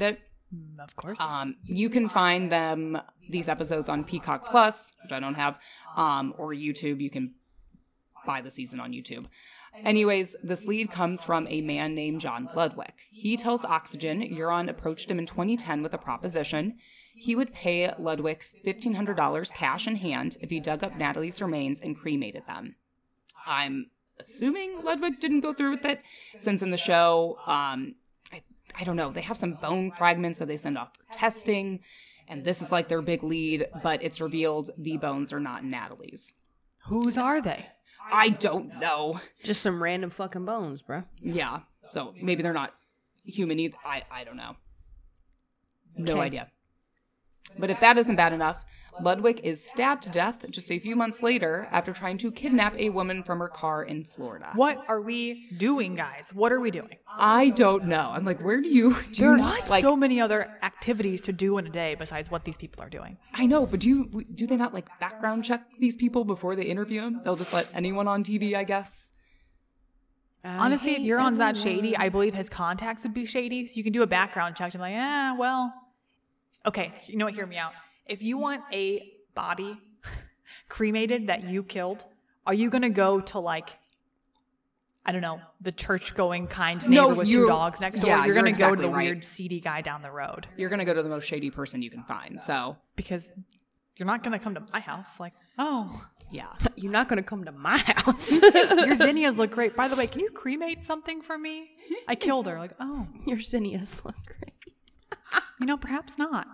Of course. You can find these episodes on Peacock Plus, which I don't have, or YouTube. You can buy the season on YouTube. Anyways, this lead comes from a man named John Ludwig. He tells Oxygen Euron approached him in 2010 with a proposition. He would pay Ludwig $1,500 cash in hand if he dug up Natalie's remains and cremated them. I'm assuming Ludwig didn't go through with it, since in the show, I don't know, they have some bone fragments that they send off for testing, and this is like their big lead, but it's revealed the bones are not Natalie's. Whose are they? I don't know. Just some random fucking bones, bro. Yeah, so maybe they're not human either. I don't know. No idea. But if that isn't bad enough, Ludwig is stabbed to death just a few months later after trying to kidnap a woman from her car in Florida. What are we doing, guys? What are we doing? I don't know. I'm like, where do you There are not, like, so many other activities to do in a day besides what these people are doing. I know, but do they not like background check these people before they interview them? They'll just let anyone on TV, I guess. Honestly, if Euron's that shady, I believe his contacts would be shady. So you can do a background check. I'm like, well, okay. You know what? Hear me out. If you want a body cremated that you killed, are you going to go to, like, I don't know, the church-going kind neighbor with two dogs next door? Yeah, you're going to go to the exactly right. weird, seedy guy down the road. You're going to go to the most shady person you can find, so. Because you're not going to come to my house like, oh. Yeah. You're not going to come to my house. Your zinnias look great. By the way, can you cremate something for me? I killed her. Like, oh. Your zinnias look great. Perhaps not.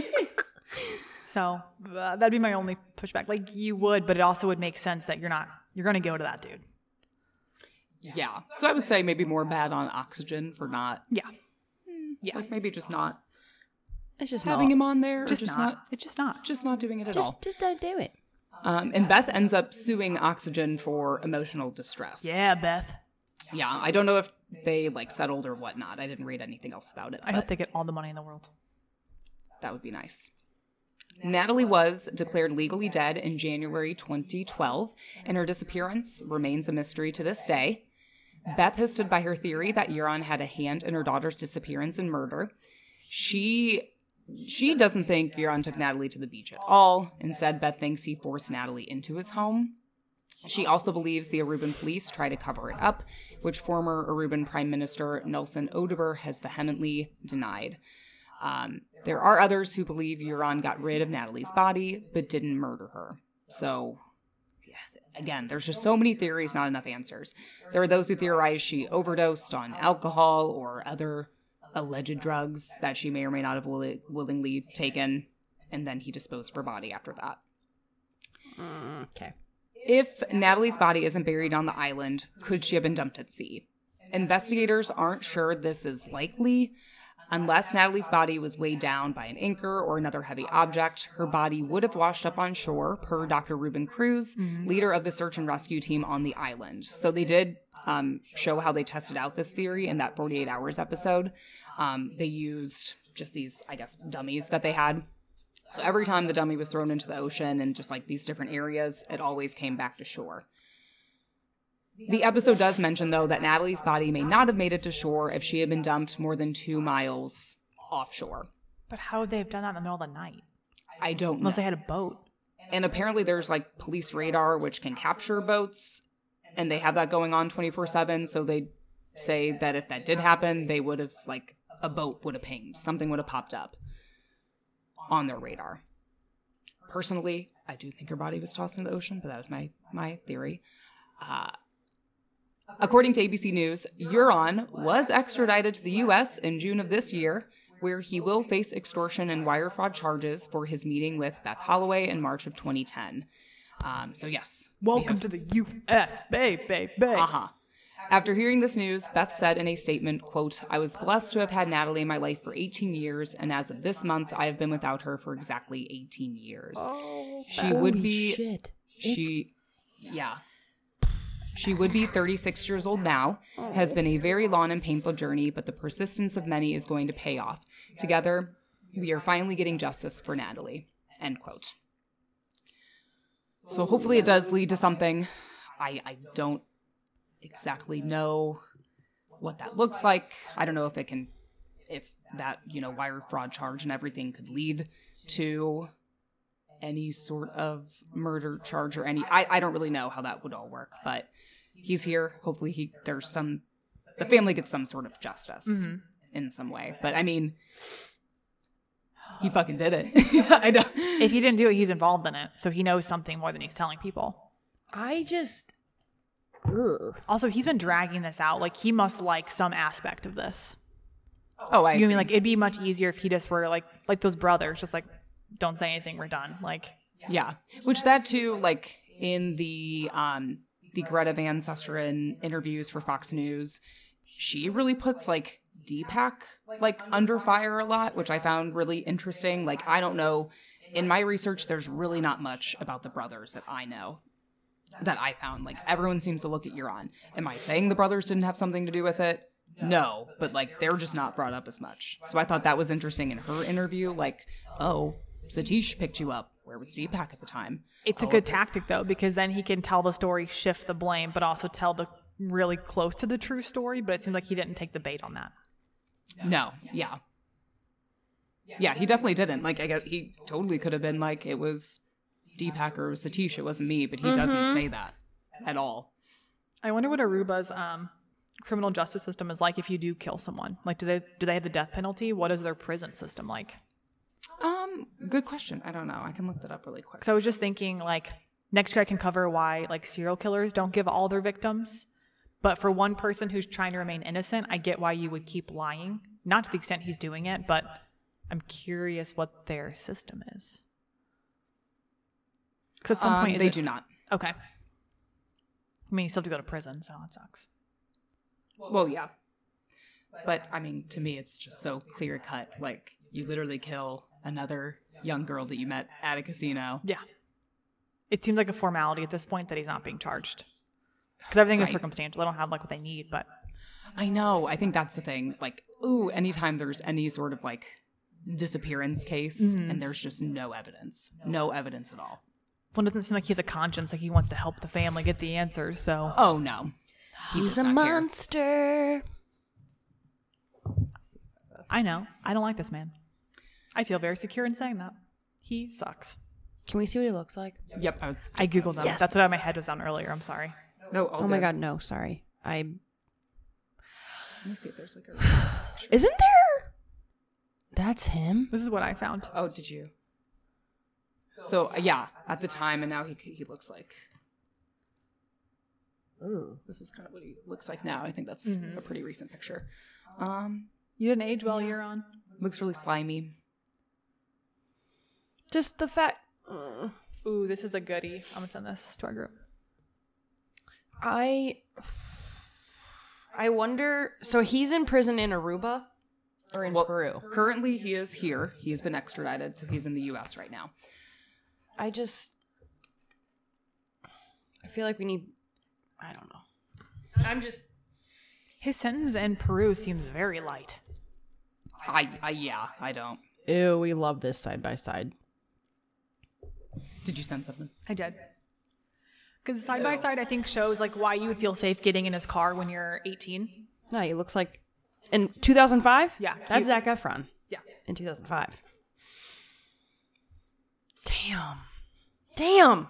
So that'd be my only pushback. Like, you would, but it also would make sense that you're going to go to that dude. Yeah. So I would say maybe more bad on Oxygen for not. Yeah. Yeah. Like maybe just not It's just having not. him on there. Just or just not. It's just not. Just not doing it at all. Just don't do it. And Beth ends up suing Oxygen for emotional distress. Yeah, Beth. Yeah. I don't know if they like settled or whatnot. I didn't read anything else about it. I hope they get all the money in the world. That would be nice. Natalie was declared legally dead in January 2012, and her disappearance remains a mystery to this day. Beth has stood by her theory that Euron had a hand in her daughter's disappearance and murder. She doesn't think Euron took Natalie to the beach at all. Instead, Beth thinks he forced Natalie into his home. She also believes the Aruban police tried to cover it up, which former Aruban Prime Minister Nelson Oduber has vehemently denied. There are others who believe Euron got rid of Natalie's body, but didn't murder her. So, yeah, again, there's just so many theories, not enough answers. There are those who theorize she overdosed on alcohol or other alleged drugs that she may or may not have willingly taken, and then he disposed of her body after that. Okay. If Natalie's body isn't buried on the island, could she have been dumped at sea? Investigators aren't sure this is likely. Unless Natalie's body was weighed down by an anchor or another heavy object, her body would have washed up on shore, per Dr. Ruben Cruz, leader of the search and rescue team on the island. So they did show how they tested out this theory in that 48 Hours episode. They used just these, I guess, dummies that they had. So every time the dummy was thrown into the ocean and just like these different areas, it always came back to shore. The episode does mention, though, that Natalie's body may not have made it to shore if she had been dumped more than 2 miles offshore. But how would they have done that in the middle of the night? I don't know. Unless they had a boat. And apparently there's like police radar, which can capture boats, and they have that going on 24/7. So they say that if that did happen, they would have, like, a boat would have pinged. Something would have popped up on their radar. Personally, I do think her body was tossed into the ocean, but that was my theory. According to ABC News, Euron was extradited to the U.S. in June of this year, where he will face extortion and wire fraud charges for his meeting with Beth Holloway in March of 2010. So yes. Welcome to the U.S., baby. After hearing this news, Beth said in a statement, quote, "I was blessed to have had Natalie in my life for 18 years, and as of this month, I have been without her for exactly 18 years. She would be 36 years old now, has been a very long and painful journey, but the persistence of many is going to pay off. Together, we are finally getting justice for Natalie," end quote. So hopefully it does lead to something. I don't exactly know what that looks like. I don't know if that, wire fraud charge and everything could lead to any sort of murder charge or I don't really know how that would all work, but he's here. Hopefully the family gets some sort of justice in some way. But I mean, he fucking did it. I know. If he didn't do it, he's involved in it. So he knows something more than he's telling people. Also, he's been dragging this out. Like, he must like some aspect of this. Oh, I You know what I mean? Like, it'd be much easier if he just were like those brothers, just like, don't say anything, we're done. Like, yeah. Which that too, like in the Greta Van Susteren interviews for Fox News, she really puts like Deepak like under fire a lot, which I found really interesting. Like, I don't know, in my research, there's really not much about the brothers that I know that I found. Like, everyone seems to look at Euron. Am I saying the brothers didn't have something to do with it? No, but like they're just not brought up as much. So I thought that was interesting in her interview. Like, oh, Satish picked you up. Where was Deepak at the time? it's a good tactic though, because then he can tell the story, shift the blame, but also tell the really close to the true story. But it seems like he didn't take the bait on that. No, yeah. Yeah, he definitely didn't. Like, I guess he totally could have been like, it was Deepak or Satish, it wasn't me, but he doesn't say that at all. I wonder what Aruba's criminal justice system is like if you do kill someone. Like, do they have the death penalty? What is their prison system like? Good question. I don't know. I can look that up really quick. So I was just thinking, like, next year I can cover why, like, serial killers don't give all their victims. But for one person who's trying to remain innocent, I get why you would keep lying. Not to the extent he's doing it, but I'm curious what their system is. Because at some point, they do not. Okay. I mean, you still have to go to prison, so it sucks. Well, yeah. But, I mean, to me, it's just so clear cut. Like, you literally kill another young girl that you met at a casino. Yeah. It seems like a formality at this point that he's not being charged. Because everything is Right. circumstantial. They don't have, like, what they need, but... I know. I think that's the thing. Like, anytime there's any sort of, like, disappearance case and there's just no evidence. No evidence at all. Well, it doesn't seem like he has a conscience. Like, he wants to help the family get the answers, so... Oh, no. He's does a not care. monster. I know. I don't like this man. I feel very secure in saying that. He sucks. Can we see what he looks like? Yep. I Googled him. Yes. That's what my head was on earlier. I'm sorry. No, Oh my god, no, sorry. Let me see if there's like a... Isn't there? That's him? This is what I found. Oh, did you? So, yeah, at the time, and now he looks like... Ooh, this is kind of what he looks like now. I think that's a pretty recent picture. You didn't age well, you're on. Looks really slimy. Just the fact... Ooh, this is a goodie. I'm going to send this to our group. I wonder... So he's in prison in Aruba? Or in Peru? Currently, he is here. He's been extradited, so he's in the U.S. right now. I feel like we need... I don't know. I'm just... His sentence in Peru seems very light. I don't. Ew, we love this side by side. Did you send something? I did. Because side by side, I think, shows like why you would feel safe getting in his car when you're 18. No, he looks like... In 2005? Yeah. That's Zac Efron. Yeah. In 2005. Damn.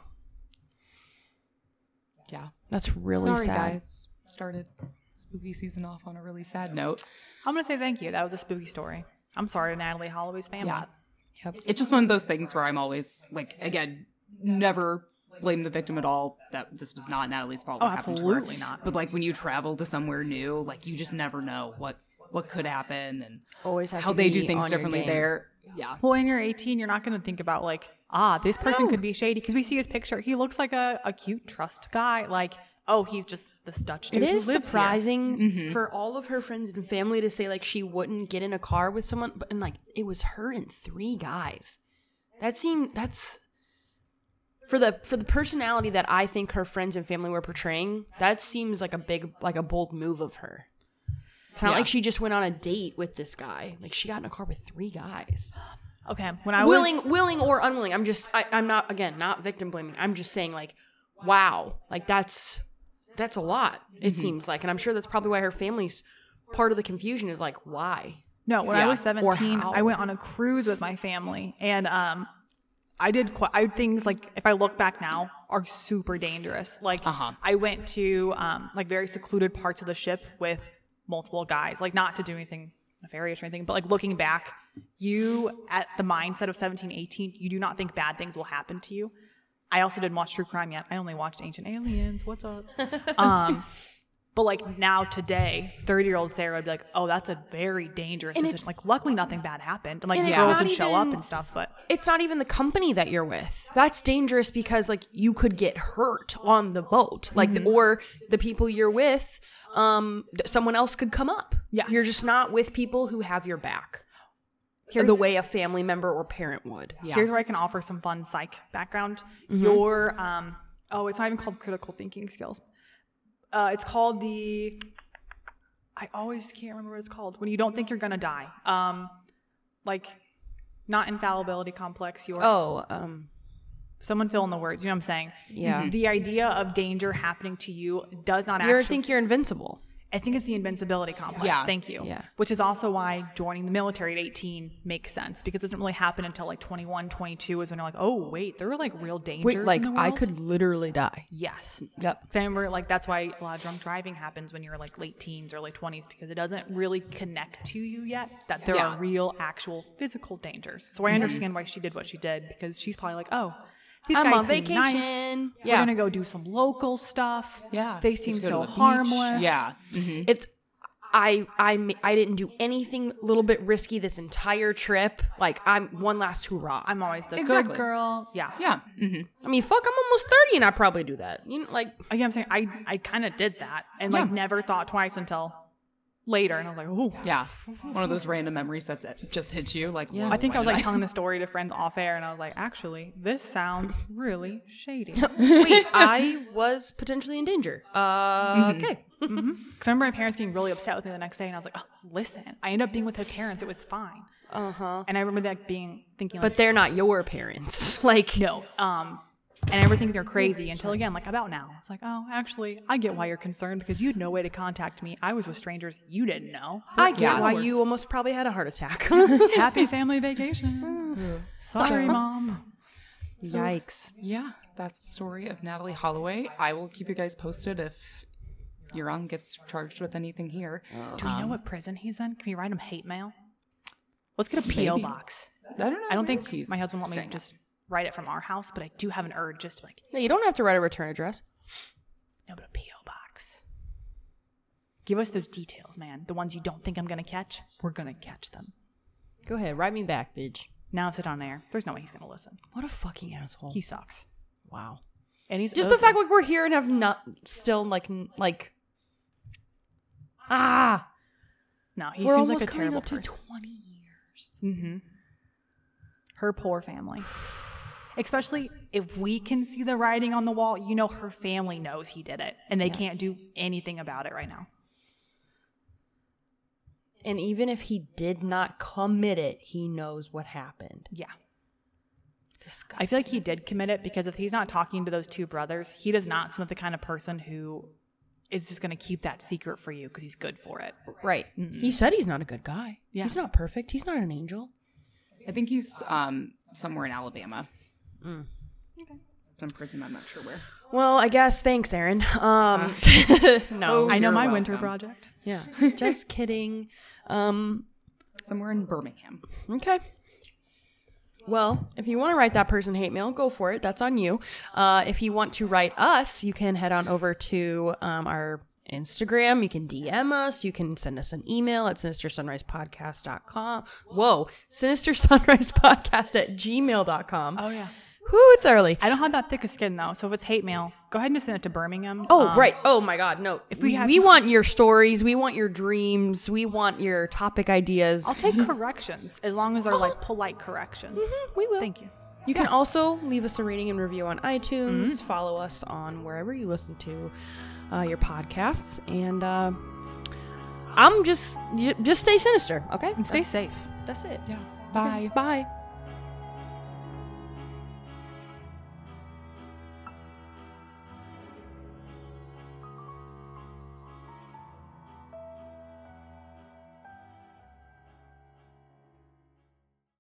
Yeah. That's really Sorry, sad. guys. Started spooky season off on a really sad note. I'm going to say thank you. That was a spooky story. I'm sorry to Natalie Holloway's family. Yeah. Yep. It's just one of those things where I'm always, like, again, never blame the victim at all. That this was not Natalie's fault. Oh, what happened to her. absolutely not. But, like, when you travel to somewhere new, like, you just never know what could happen and Always have how to they be do things on your differently game. there. Yeah. Well, when you're 18, you're not going to think about like, this person could be shady. Because we see his picture. He looks like a cute trust guy. Like, oh, he's just this Dutch dude It who is lives surprising for all of her friends and family to say like she wouldn't get in a car with someone, but and like it was her and 3 guys. That's for the personality that I think her friends and family were portraying. That seems like a bold move of her. It's not like she just went on a date with this guy. Like she got in a car with 3 guys. here. Okay, when I Willing or unwilling. I'm not not victim blaming. I'm just saying like, wow, like that's a lot. It seems like, and I'm sure that's probably why her family's part of the confusion is like, why? No, when I was Or 17, how? I went on a cruise with my family, and I did things like, if I look back now, are super dangerous. Like I went to like very secluded parts of the ship with multiple guys, like not to do anything nefarious or anything, but like looking back, you at the mindset of 17, 18, you do not think bad things will happen to you. I also didn't watch true crime yet. I only watched Ancient Aliens. What's up? But like now today, 30-year-old Sarah would be like, oh, that's a very dangerous decision. Like luckily nothing bad happened. And like the girls would show up and stuff, but it's not even the company that you're with. That's dangerous because like you could get hurt on the boat. Like or the people you're with, someone else could come up. Yeah. You're just not with people who have your back. The way a family member or parent would. Yeah. Here's where I can offer some fun psych background. Your it's not even called critical thinking skills. It's called I always can't remember what it's called. When you don't think you're gonna die. Like not infallibility complex. Someone fill in the words. You know what I'm saying? Yeah. The idea of danger happening to you does not You actually think you're invincible. I think it's the invincibility complex. Yeah. Thank you. Yeah. Which is also why joining the military at 18 makes sense, because it doesn't really happen until like 21, 22 is when you're like, oh, wait, there are like real dangers Wait, like in the world. I could literally die. Yes. Yep. Same where like that's why a lot of drunk driving happens when you're like late teens, early 20s, because it doesn't really connect to you yet that there are real, actual physical dangers. So I understand why she did what she did, because she's probably like, oh, these I'm guys on seem nice. vacation. We're gonna go do some local stuff. Yeah. They Let's seem go to so the beach. harmless. Yeah. It's I didn't do anything a little bit risky this entire trip. Like I'm one last hurrah. I'm always the Exactly. good girl. Yeah. Yeah. I mean, fuck, I'm almost 30 and I probably do that. You know, like Again, I'm saying I kind of did that and like never thought twice until later, and I was like, oh. Yeah. One of those random memories that just hits you. Like, I think I was like telling the story to friends off air, and I was like, actually, this sounds really shady. wait, I was potentially in danger. Okay. Because I remember my parents getting really upset with me the next day, and I was like, oh, listen, I ended up being with her parents. It was fine. And I remember that thinking like, But they're not your parents. Like no. And I never think they're crazy until, again, like about now. It's like, oh, actually, I get why you're concerned, because you had no way to contact me. I was with strangers you didn't know. I get why hours. you almost probably had a heart attack. Happy family vacation. Sorry, Mom. Yikes. Yeah, that's the story of Natalie Holloway. I will keep you guys posted if Euron gets charged with anything here. Do we know what prison he's in? Can we write him hate mail? Let's get a P.O. box. I don't know. I don't where think he's my husband will let me staying at. just write it from our house, but I do have an urge just to like, No, you don't have to write a return address. no, but a P.O. box. Give us those details, man. The ones you don't think I'm going to catch, we're going to catch them. Go ahead, write me back, bitch. Now it's it on air. There's no way he's going to listen. What a fucking asshole. He sucks. Wow. And he's Just ugly. the fact like we're here and have not still like No, he we're seems almost like a coming terrible up to person. 20 years. Her poor family. Especially if we can see the writing on the wall, you know her family knows he did it, and they can't do anything about it right now. And even if he did not commit it, he knows what happened. Yeah. Disgusting. I feel like he did commit it, because if he's not talking to those two brothers, he does not seem like the kind of person who is just going to keep that secret for you because he's good for it. Right. He said he's not a good guy. Yeah. He's not perfect. He's not an angel. I think he's somewhere in Alabama. Okay. Some prison, I'm not sure where. Well, I guess thanks, Aaron. No. I know you're my winter welcome. project. Yeah. Just kidding. Somewhere in Birmingham. Okay. Well, if you want to write that person hate mail, go for it. That's on you. If you want to write us, you can head on over to our Instagram. You can DM us. You can send us an email at sinistersunrisepodcast.com. Whoa. sinistersunrisepodcast@gmail.com. Oh, yeah. Whoo, it's early. I don't have that thick of skin, though, so if it's hate mail, go ahead and just send it to Birmingham. Oh, right. Oh, my God. No. If we have- we want your stories. We want your dreams. We want your topic ideas. I'll take corrections, as long as they're, like, polite corrections. We will. Thank you. You can also leave us a rating and review on iTunes. Follow us on wherever you listen to your podcasts. And I'm just stay sinister, okay? And stay safe. That's it. Yeah. Bye. Bye.